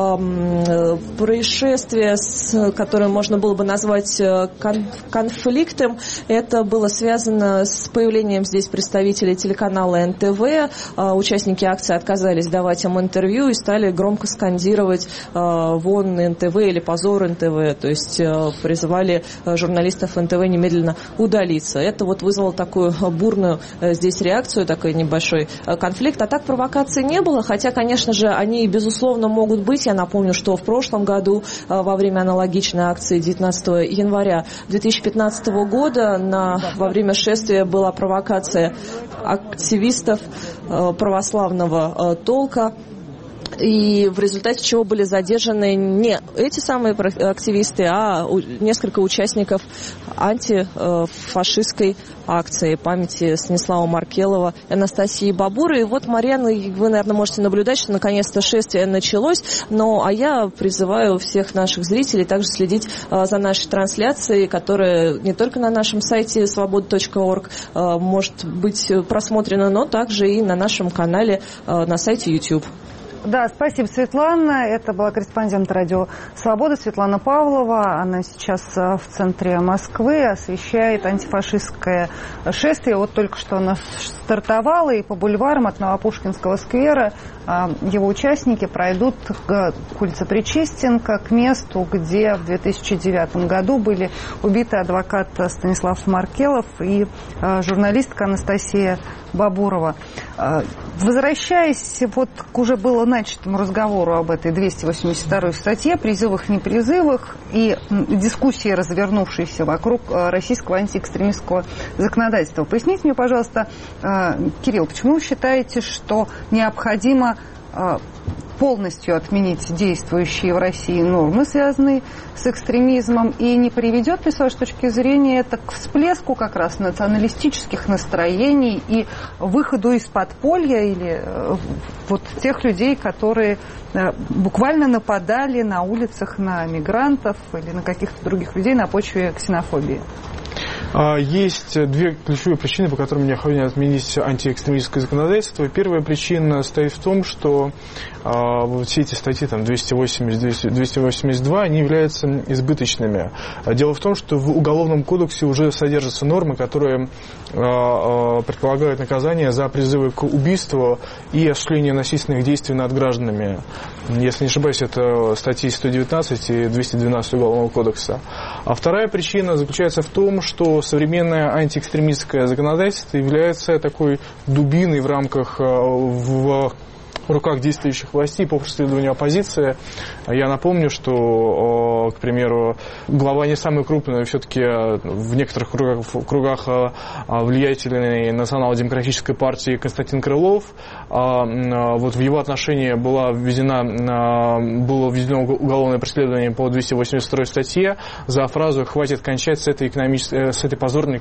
происшествие, которое можно было бы назвать конфликтом, это было связано с появлением здесь представителей телеканала НТВ. Участники акции отказались давать им интервью и стали громко скандировать «Вон НТВ» или «Позор НТВ», то есть призывали журналистов НТВ немедленно удалиться. Это вот вызвало такую бурную здесь реакцию, такой небольшой конфликт. А так провокаций не было, хотя, конечно же, они, безусловно, могут быть. Я напомню, что в прошлом году во время аналогичной акции 19 января 2015 года во время шествия была провокация активистов православного толка, и в результате чего были задержаны не эти самые активисты, а несколько участников антифашистской акции памяти Станислава Маркелова и Анастасии Бабуры. И вот, Марьяна, вы, наверное, можете наблюдать, что наконец-то шествие началось. А я призываю всех наших зрителей также следить за нашей трансляцией, которая не только на нашем сайте свобода.орг может быть просмотрена, но также и на нашем канале на сайте YouTube. Да, спасибо, Светлана. Это была корреспондент радио «Свобода» Светлана Павлова. Она сейчас в центре Москвы освещает антифашистское шествие. Вот только что она стартовала, и по бульварам от Новопушкинского сквера его участники пройдут к улице Причистенко, к месту, где в 2009 году были убиты адвокат Станислав Маркелов и журналистка Анастасия Бабурова. Возвращаясь вот к уже было начатому разговору об этой 282-й статье, призывах, непризывах и дискуссии, развернувшейся вокруг российского антиэкстремистского законодательства. Поясните мне, пожалуйста, Кирилл, почему вы считаете, что необходимо полностью отменить действующие в России нормы, связанные с экстремизмом, и не приведет ли, с вашей точки зрения, это к всплеску как раз националистических настроений и выходу из подполья или вот тех людей, которые буквально нападали на улицах на мигрантов или на каких-то других людей на почве ксенофобии? Есть две ключевые причины, по которым необходимо отменить антиэкстремистское законодательство. Первая причина стоит в том, что все эти статьи, там, 280, 282, они являются избыточными. Дело в том, что в Уголовном кодексе уже содержатся нормы, которые предполагают наказание за призывы к убийству и осуществление насильственных действий над гражданами. Если не ошибаюсь, это статьи 119 и 212 Уголовного кодекса. А вторая причина заключается в том, что современное антиэкстремистское законодательство является такой дубиной в рамках в руках действующих властей по преследованию оппозиции. Я напомню, что, к примеру, глава не самый крупный, все-таки в некоторых кругах влиятельной национал-демократической партии Константин Крылов, вот в его отношении было введено уголовное преследование по 282 статье за фразу «хватит кончать с этой позорной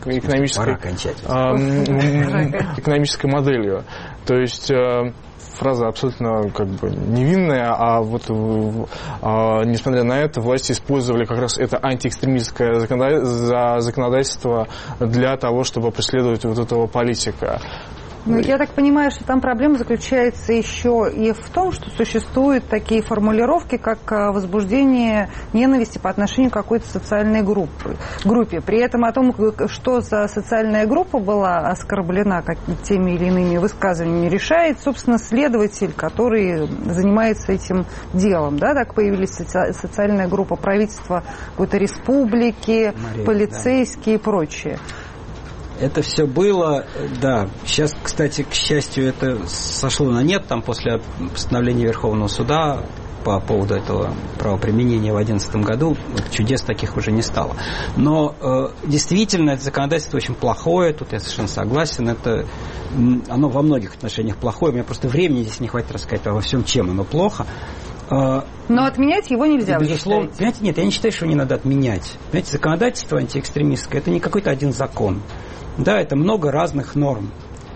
экономической моделью». То есть фраза абсолютно как бы невинная, а вот несмотря на это, власти использовали как раз это антиэкстремистское законодательство для того, чтобы преследовать вот этого политика. Ну, я так понимаю, что там проблема заключается еще и в том, что существуют такие формулировки, как возбуждение ненависти по отношению к какой-то социальной группе. При этом о том, что за социальная группа была оскорблена теми или иными высказываниями, решает, собственно, следователь, который занимается этим делом. Да? Так появились социальная группа правительства какой-то республики, полицейские и прочее. Это все было, да. Сейчас, кстати, к счастью, это сошло на нет. Там после постановления Верховного суда по поводу этого правоприменения в 2011 году чудес таких уже не стало. Но действительно, это законодательство очень плохое. Тут я совершенно согласен. Оно во многих отношениях плохое. У меня просто времени здесь не хватит рассказать во всем, чем оно плохо. Но отменять его нельзя, безусловно. Понимаете, нет, я не считаю, что его не надо отменять. Понимаете, законодательство антиэкстремистское – это не какой-то один закон. Да, это много разных норм.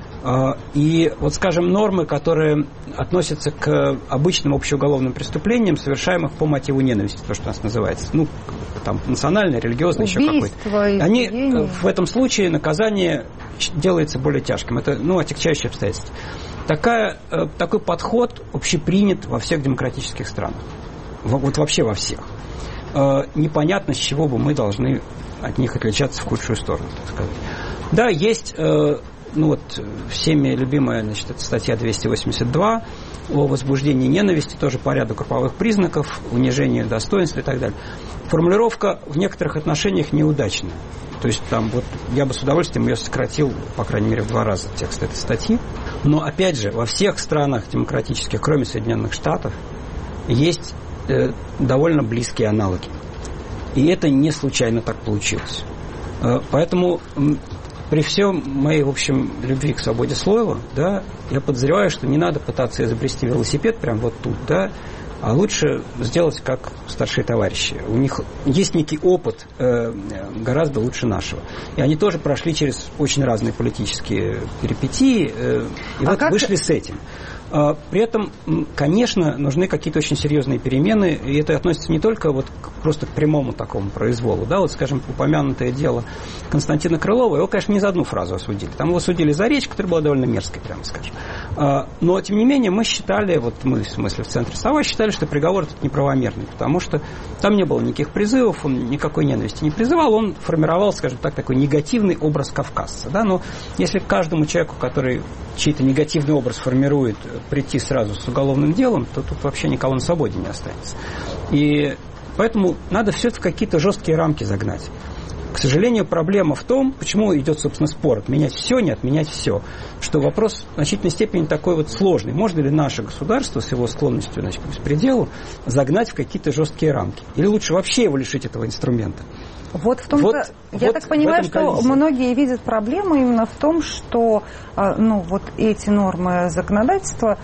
И вот, скажем, нормы, которые относятся к обычным общеуголовным преступлениям, совершаемых по мотиву ненависти, то, что у нас называется, ну, там, национальное, религиозное, еще какое-то. Они в этом случае наказание делается более тяжким. Это, отягчающее обстоятельство. Такой подход общепринят во всех демократических странах. Вот вообще во всех. Непонятно, с чего бы мы должны от них отличаться в худшую сторону, так сказать. Да, есть, всеми любимая, это статья 282 о возбуждении ненависти, тоже по ряду групповых признаков, унижению достоинства и так далее. Формулировка в некоторых отношениях неудачная. То есть там я бы с удовольствием ее сократил, по крайней мере, в 2 раза текст этой статьи. Но, опять же, во всех странах демократических, кроме Соединенных Штатов, есть довольно близкие аналоги. И это не случайно так получилось. Поэтому при всем моей, в общем, любви к свободе слова, да, я подозреваю, что не надо пытаться изобрести велосипед прямо вот тут, да, а лучше сделать как старшие товарищи. У них есть некий опыт гораздо лучше нашего. И они тоже прошли через очень разные политические перипетии и вышли с этим. При этом, конечно, нужны какие-то очень серьезные перемены, и это относится не только просто к прямому такому произволу. Да, скажем, упомянутое дело Константина Крылова, его, конечно, не за одну фразу осудили. Там его судили за речь, которая была довольно мерзкой, прямо скажем. Но, тем не менее, мы считали, мы, в смысле, в центре СОВА считали, что приговор этот неправомерный, потому что там не было никаких призывов, он никакой ненависти не призывал, он формировал, скажем так, такой негативный образ кавказца. Да? Но если каждому человеку, который чей-то негативный образ формирует, прийти сразу с уголовным делом, то тут вообще никого на свободе не останется. И поэтому надо все это в какие-то жесткие рамки загнать. К сожалению, проблема в том, почему идет, собственно, спор, отменять все, не отменять все, что вопрос в значительной степени такой сложный. Можно ли наше государство с его склонностью к беспределу загнать в какие-то жесткие рамки? Или лучше вообще его лишить этого инструмента? Вот в том-то, я так понимаю, что многие видят проблему именно в том, что эти нормы законодательства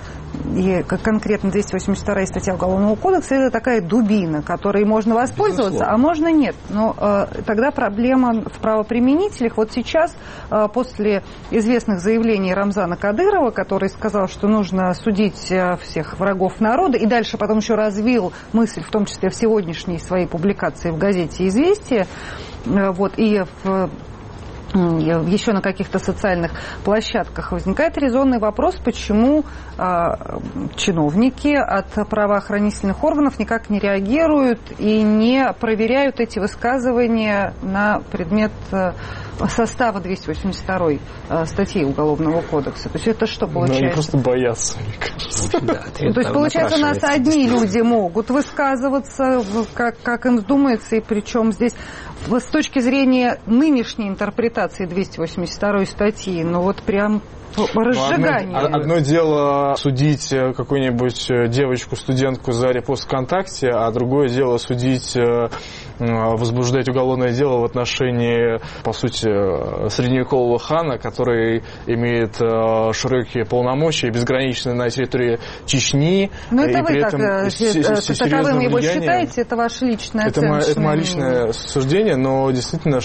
и конкретно 282 статья Уголовного кодекса, это такая дубина, которой можно воспользоваться, а можно нет. Но тогда проблема в правоприменителях. Вот сейчас, после известных заявлений Рамзана Кадырова, который сказал, что нужно судить всех врагов народа, и дальше потом еще развил мысль, в том числе в сегодняшней своей публикации в газете «Известия», вот, и еще на каких-то социальных площадках возникает резонный вопрос, почему чиновники от правоохранительных органов никак не реагируют и не проверяют эти высказывания на предмет состава 282 статьи Уголовного кодекса. То есть это что получается? Они просто боятся, мне кажется. Да, то есть получается, у нас одни люди могут высказываться, как им вздумается, и причем здесь с точки зрения нынешней интерпретации 282 статьи, ну вот прям разжигание. Одно дело судить какую-нибудь девочку, студентку за репост ВКонтакте, а другое дело судить, возбуждать уголовное дело в отношении, по сути, средневекового хана, который имеет широкие полномочия, безграничные на территории Чечни. Но это вы таковым его считаете? Это ваше личное оценочное Это мое личное суждение, но действительно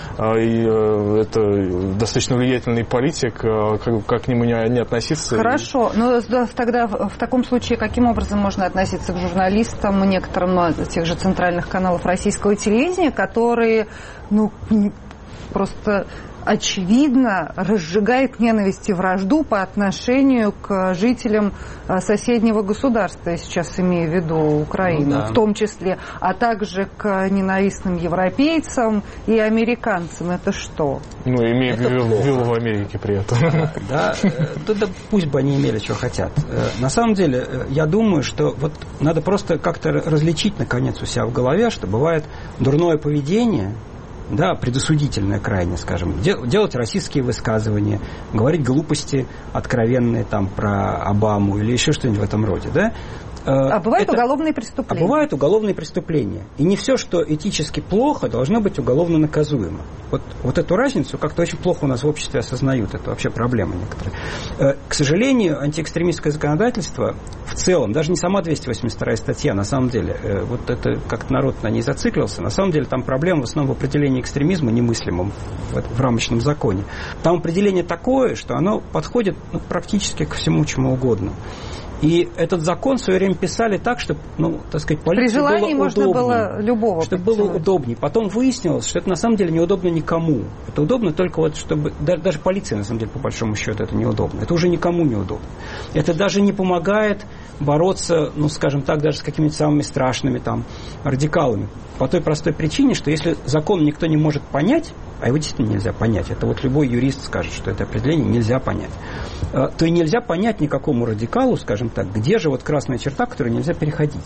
это достаточно влиятельный политик, как к нему не относиться. Хорошо, но тогда в таком случае каким образом можно относиться к журналистам, некоторым тех же центральных каналов российского телевидения, которые, просто очевидно разжигает ненависть и вражду по отношению к жителям соседнего государства, я сейчас имею в виду Украину, в том числе, а также к ненавистным европейцам и американцам. Это что? Имея виллу в Америке при этом. Да, пусть бы они имели, что хотят. На самом деле, я думаю, что вот надо просто как-то различить, наконец, у себя в голове, что бывает дурное поведение, да, предосудительное крайне, скажем, делать российские высказывания, говорить глупости откровенные там про Обаму или еще что-нибудь в этом роде, да? А бывают уголовные преступления. А бывают уголовные преступления. И не все, что этически плохо, должно быть уголовно наказуемо. Вот эту разницу как-то очень плохо у нас в обществе осознают. Это вообще проблема некоторая. К сожалению, антиэкстремистское законодательство в целом, даже не сама 282 статья, на самом деле, вот это как-то народ на ней зациклился, на самом деле там проблема в основном в определении экстремизма немыслимом в рамочном законе. Там определение такое, что оно подходит практически ко всему чему угодно. И этот закон в свое время писали так, чтобы, так сказать, полиции было удобнее. При желании можно было любого. Чтобы было удобнее. Потом выяснилось, что это на самом деле неудобно никому. Это удобно только чтобы... Даже полиции, на самом деле, по большому счету, это неудобно. Это уже никому неудобно. Это даже не помогает бороться, скажем так, даже с какими-то самыми страшными там радикалами. По той простой причине, что если закон никто не может понять, а его действительно нельзя понять, это вот любой юрист скажет, что это определение нельзя понять, то и нельзя понять никакому радикалу, скажем так, где же вот красная черта, которую нельзя переходить.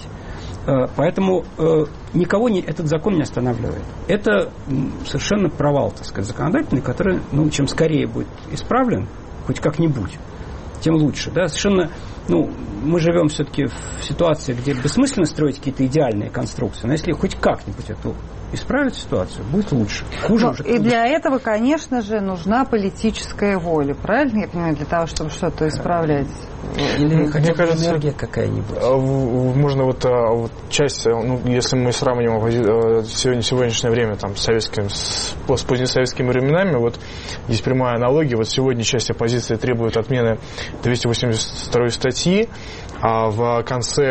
Поэтому никого этот закон не останавливает. Это совершенно провал, так сказать, законодательный, который, чем скорее будет исправлен, хоть как-нибудь, тем лучше. Да? Совершенно, мы живем все-таки в ситуации, где бессмысленно строить какие-то идеальные конструкции, но если хоть как-нибудь эту исправить ситуацию, будет лучше. Хуже уже. И для этого, конечно же, нужна политическая воля, правильно я понимаю, для того, чтобы что-то исправлять? Или хотя бы энергия какая-нибудь. Можно часть, если мы сравниваем сегодняшнее время там, с позднесоветскими временами, есть прямая аналогия. Сегодня часть оппозиции требует отмены 282 статьи, а в конце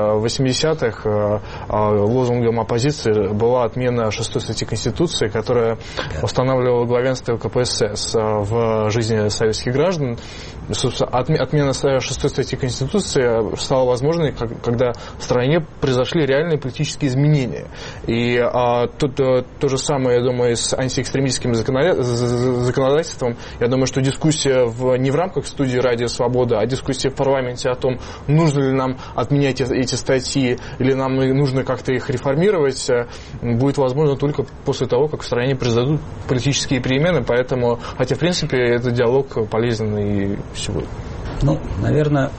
80-х лозунгом оппозиции была отмена 6 статьи Конституции, которая устанавливала главенство КПСС в жизни советских граждан. Собственно, отмена 6 статьи Конституции стала возможной, когда в стране произошли реальные политические изменения. И тут то же самое, я думаю, с антиэкстремистским законодательством. Я думаю, что дискуссия не в рамках студии «Радио Свобода», а дискуссия в парламенте о том, нужно ли нам отменять эти статьи или нам нужно как-то их реформировать, будет возможно только после того, как в стране произойдут политические перемены. Поэтому, хотя, в принципе, этот диалог полезен и сегодня. Наверное,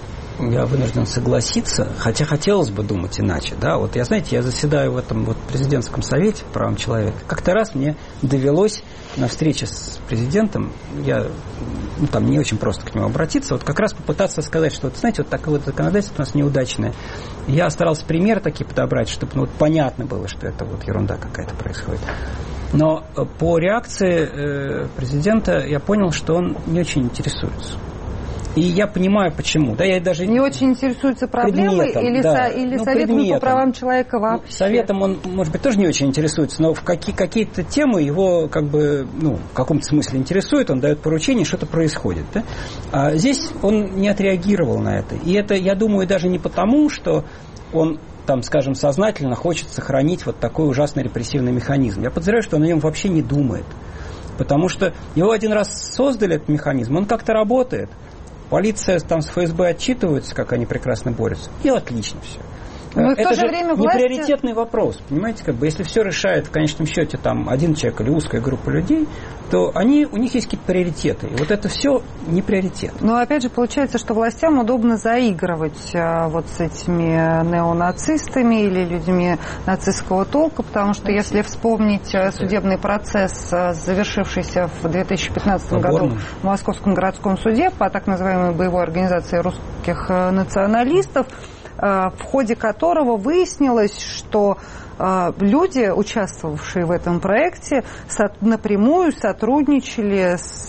я вынужден согласиться, хотя хотелось бы думать иначе. Да? Вот я заседаю в этом президентском совете по правам человека. Как-то раз мне довелось на встрече с президентом, там не очень просто к нему обратиться, как раз попытаться сказать, что, такое законодательство у нас неудачное. Я старался примеры такие подобрать, чтобы понятно было, что это ерунда какая-то происходит. Но по реакции президента я понял, что он не очень интересуется. И я понимаю, почему. Да, я даже не очень интересуется проблемой или советом по правам человека вообще? Советом он, может быть, тоже не очень интересуется, но в какие-то темы его в каком-то смысле интересует, он дает поручение, что-то происходит. Да? А здесь он не отреагировал на это. И это, я думаю, даже не потому, что он сознательно хочет сохранить такой ужасный репрессивный механизм. Я подозреваю, что он о нем вообще не думает. Потому что его один раз создали, этот механизм, он как-то работает. Полиция с ФСБ отчитываются, как они прекрасно борются. И отлично все. Но это же время не приоритетный вопрос. Понимаете, если все решает в конечном счете один человек или узкая группа людей, то у них есть какие-то приоритеты. И это все не приоритет. Но опять же получается, что властям удобно заигрывать с этими неонацистами или людьми нацистского толка, потому что если вспомнить судебный процесс, завершившийся в 2015 году в Московском городском суде по так называемой боевой организации русских националистов, в ходе которого выяснилось, что люди, участвовавшие в этом проекте, напрямую сотрудничали с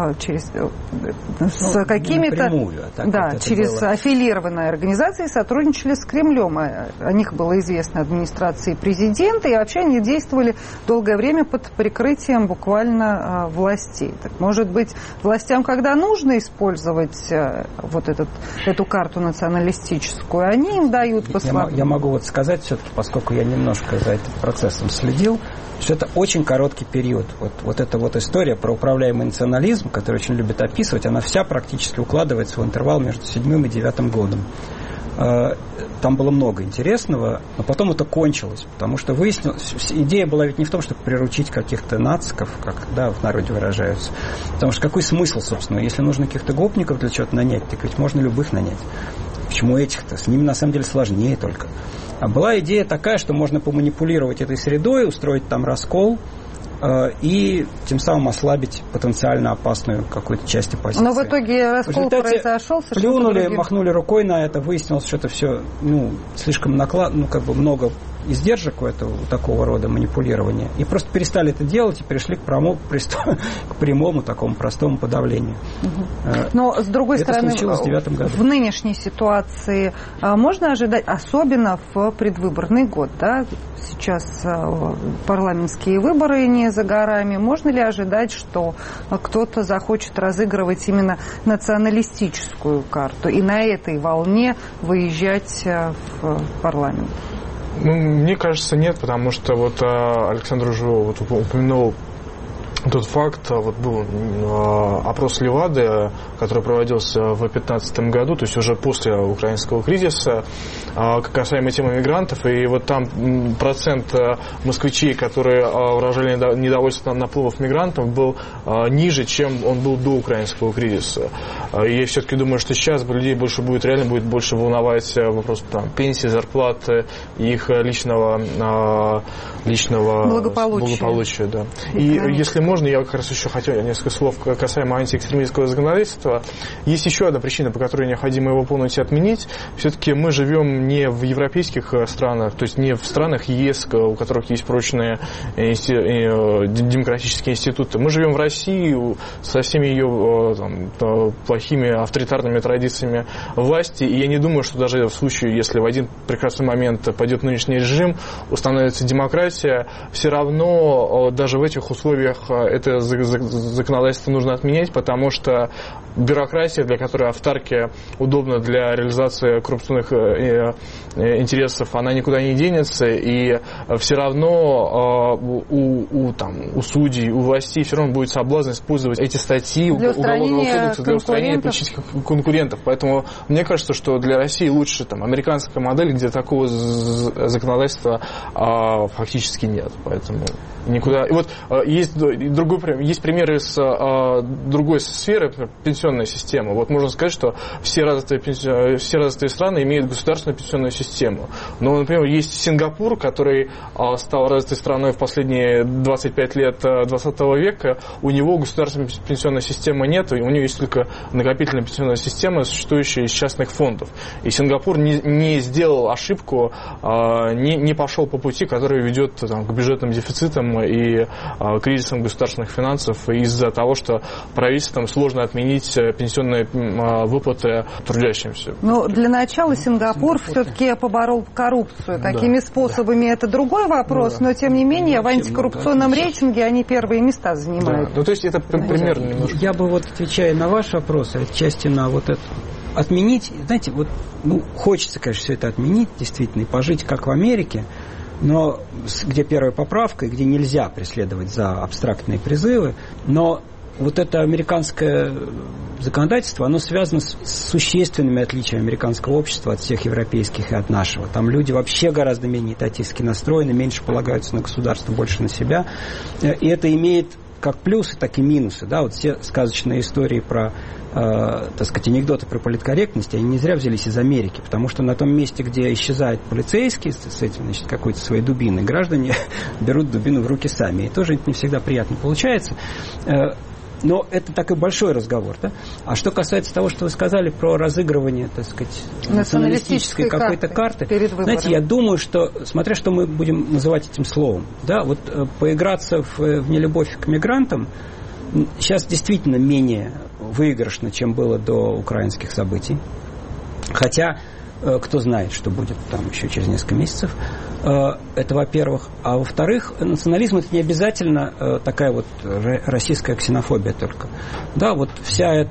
какими-то... через аффилированные организации сотрудничали с Кремлем. О них было известно администрации президента, и вообще они действовали долгое время под прикрытием буквально властей. Так, может быть, властям, когда нужно использовать эту карту националистическую, они им дают послаблению? Я могу сказать все-таки, поскольку я немножко за этим процессом следил, что это очень короткий период. Эта история про управляемый национализм, который очень любят описывать, она вся практически укладывается в интервал между 7 и 9 годом. Там было много интересного, но потом это кончилось, потому что выяснилось, идея была ведь не в том, чтобы приручить каких-то нациков, как в народе выражаются. Потому что какой смысл, собственно, если нужно каких-то гопников для чего-то нанять, так ведь можно любых нанять. Почему этих-то? С ними на самом деле сложнее только. А была идея такая, что можно поманипулировать этой средой, устроить там раскол и тем самым ослабить потенциально опасную какую-то часть оппозиции. Но в итоге раскол произошел. Плюнули, махнули рукой на это, выяснилось, что это все слишком много издержек у такого рода манипулирования. И просто перестали это делать и перешли к прямому такому простому подавлению. Но, с другой стороны, в 2009 году. В нынешней ситуации можно ожидать, особенно в предвыборный год, да, сейчас парламентские выборы не за горами, можно ли ожидать, что кто-то захочет разыгрывать именно националистическую карту и на этой волне выезжать в парламент? Мне кажется, нет, потому что Александр уже упомянул тот факт, был опрос Левады, который проводился в 2015 году, то есть уже после украинского кризиса, касаемо темы мигрантов, и там процент москвичей, которые выражали недовольство наплывов мигрантов, был ниже, чем он был до украинского кризиса. И я все-таки думаю, что сейчас людей реально будет больше волновать вопрос пенсии, зарплаты, их личного благополучия. Да. И если можно, я как раз еще хотел несколько слов касаемо антиэкстремистского законодательства. Есть еще одна причина, по которой необходимо его полностью отменить. Все-таки мы живем не в европейских странах, то есть не в странах ЕС, у которых есть прочные демократические институты. Мы живем в России со всеми ее плохими авторитарными традициями власти, и я не думаю, что даже в случае, если в один прекрасный момент пойдет нынешний режим, установится демократия, все равно даже в этих условиях это законодательство нужно отменять, потому что бюрократия, для которой автарки удобна для реализации коррупционных интересов, она никуда не денется, и все равно у судей, у властей все равно будет соблазн использовать эти статьи Уголовного кодекса для устранения политических конкурентов. Поэтому мне кажется, что для России лучше американская модель, где такого законодательства фактически нет. Поэтому никуда. И есть примеры из другой сферы, пенсионная система. Вот можно сказать, что все развитые страны имеют государственную пенсионную систему. Но, например, есть Сингапур, который стал развитой страной в последние 25 лет 20 века. У него государственной пенсионной системы нет, у него есть только накопительная пенсионная система, существующая из частных фондов. И Сингапур не сделал ошибку, не пошел по пути, который ведет к бюджетным дефицитам и кризисам государственных финансов из-за того, что правительствам сложно отменить пенсионные выплаты трудящимся. Но для начала Сингапур все-таки поборол коррупцию. Какими способами, это другой вопрос, но тем не менее в антикоррупционном рейтинге они первые места занимают. То есть это примерно немножко. Я бы отвечая на ваш вопрос, отчасти на это отменить, знаете, хочется, конечно, все это отменить, действительно, и пожить как в Америке, но где первая поправка, и где нельзя преследовать за абстрактные призывы, но это американское законодательство, оно связано с существенными отличиями американского общества от всех европейских и от нашего. Там люди вообще гораздо менее этатистски настроены, меньше полагаются на государство, больше на себя. И это имеет как плюсы, так и минусы. Да? Все сказочные истории про, анекдоты про политкорректность, они не зря взялись из Америки, потому что на том месте, где исчезает полицейский с этим, какой-то своей дубиной, граждане берут дубину в руки сами. И тоже это не всегда приятно получается. Но это такой большой разговор, да? А что касается того, что вы сказали про разыгрывание, националистической какой-то карты, знаете, я думаю, что, смотря что мы будем называть этим словом, да, поиграться в нелюбовь к мигрантам сейчас действительно менее выигрышно, чем было до украинских событий. Хотя, кто знает, что будет там еще через несколько месяцев. Это, во-первых. А во-вторых, национализм — это не обязательно такая российская ксенофобия только. Да, все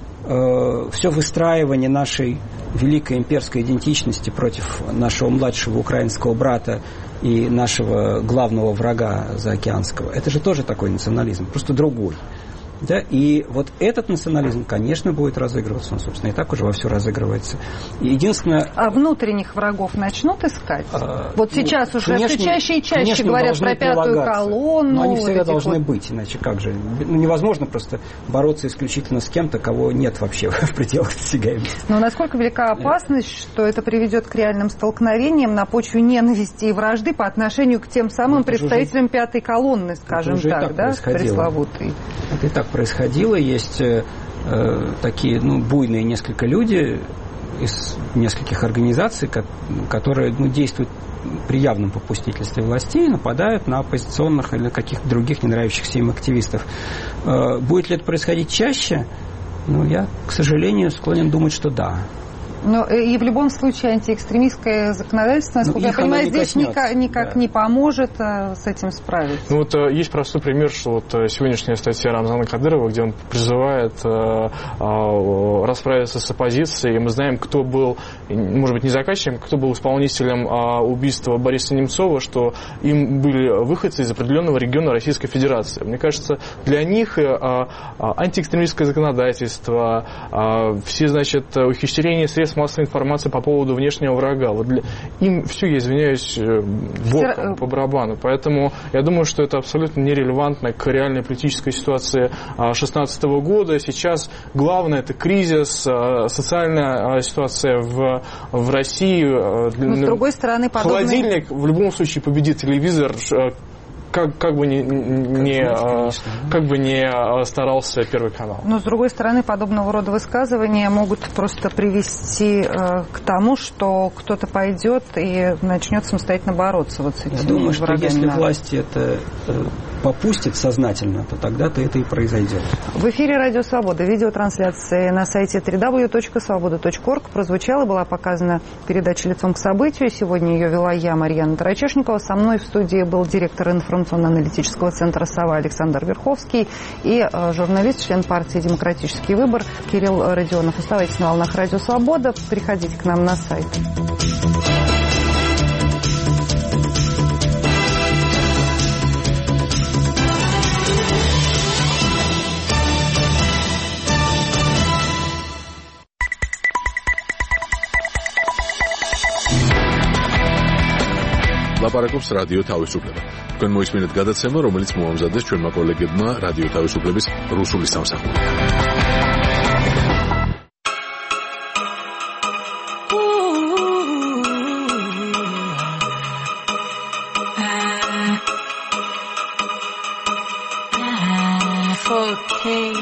выстраивание нашей великой имперской идентичности против нашего младшего украинского брата и нашего главного врага заокеанского, это же тоже такой национализм, просто другой. Да, и этот национализм, конечно, будет разыгрываться. Он, собственно, и так уже вовсю разыгрывается. Единственное... А внутренних врагов начнут искать? Сейчас уже все чаще и чаще говорят про пятую колонну. Но они всегда должны быть, иначе как же? Невозможно просто бороться исключительно с кем-то, кого нет вообще в пределах досягаемости. Но насколько велика опасность, что это приведет к реальным столкновениям на почве ненависти и вражды по отношению к тем самым представителям пятой колонны, скажем так, да, пресловутой? Это и так происходило. Есть такие буйные несколько люди из нескольких организаций, которые действуют при явном попустительстве властей, нападают на оппозиционных или каких-то других не нравящихся им активистов. Будет ли это происходить чаще? Я, к сожалению, склонен думать, что да. Но и в любом случае антиэкстремистское законодательство, насколько я понимаю, здесь никак не поможет с этим справиться. Есть простой пример, что сегодняшняя статья Рамзана Кадырова, где он призывает расправиться с оппозицией, и мы знаем, кто был, может быть, не заказчиком, кто был исполнителем убийства Бориса Немцова, что им были выходцы из определенного региона Российской Федерации. Мне кажется, для них антиэкстремистское законодательство, все, ухищрения средств массовой информации по поводу внешнего врага. Им все, я извиняюсь, боком, по барабану. Поэтому я думаю, что это абсолютно нерелевантно к реальной политической ситуации 2016 года. Сейчас главное — это кризис, социальная ситуация в России. Но, с другой стороны, холодильник в любом случае победит телевизор, как бы не старался Первый канал. Но, с другой стороны, подобного рода высказывания могут просто привести к тому, что кто-то пойдет и начнет самостоятельно бороться с этими врагами. Я думаю, что если власти это попустит сознательно, то тогда-то это и произойдет. В эфире «Радио Свобода». Видеотрансляция на сайте www.svoboda.org прозвучала, была показана передача «Лицом к событию». Сегодня ее вела я, Марьяна Тарачешникова. Со мной в студии был директор информационно-аналитического центра «Сова» Александр Верховский и журналист, член партии «Демократический выбор» Кирилл Родионов. Оставайтесь на волнах «Радио Свобода». Приходите к нам на сайт. ლაპარაკობს რადიო თავისუფლება. თქვენ მოისმინეთ გადაცემა, რომელიც მოამზადეს ჩვენმა კოლეგებმა რადიო თავისუფლების რუსული სამსახური. Hey.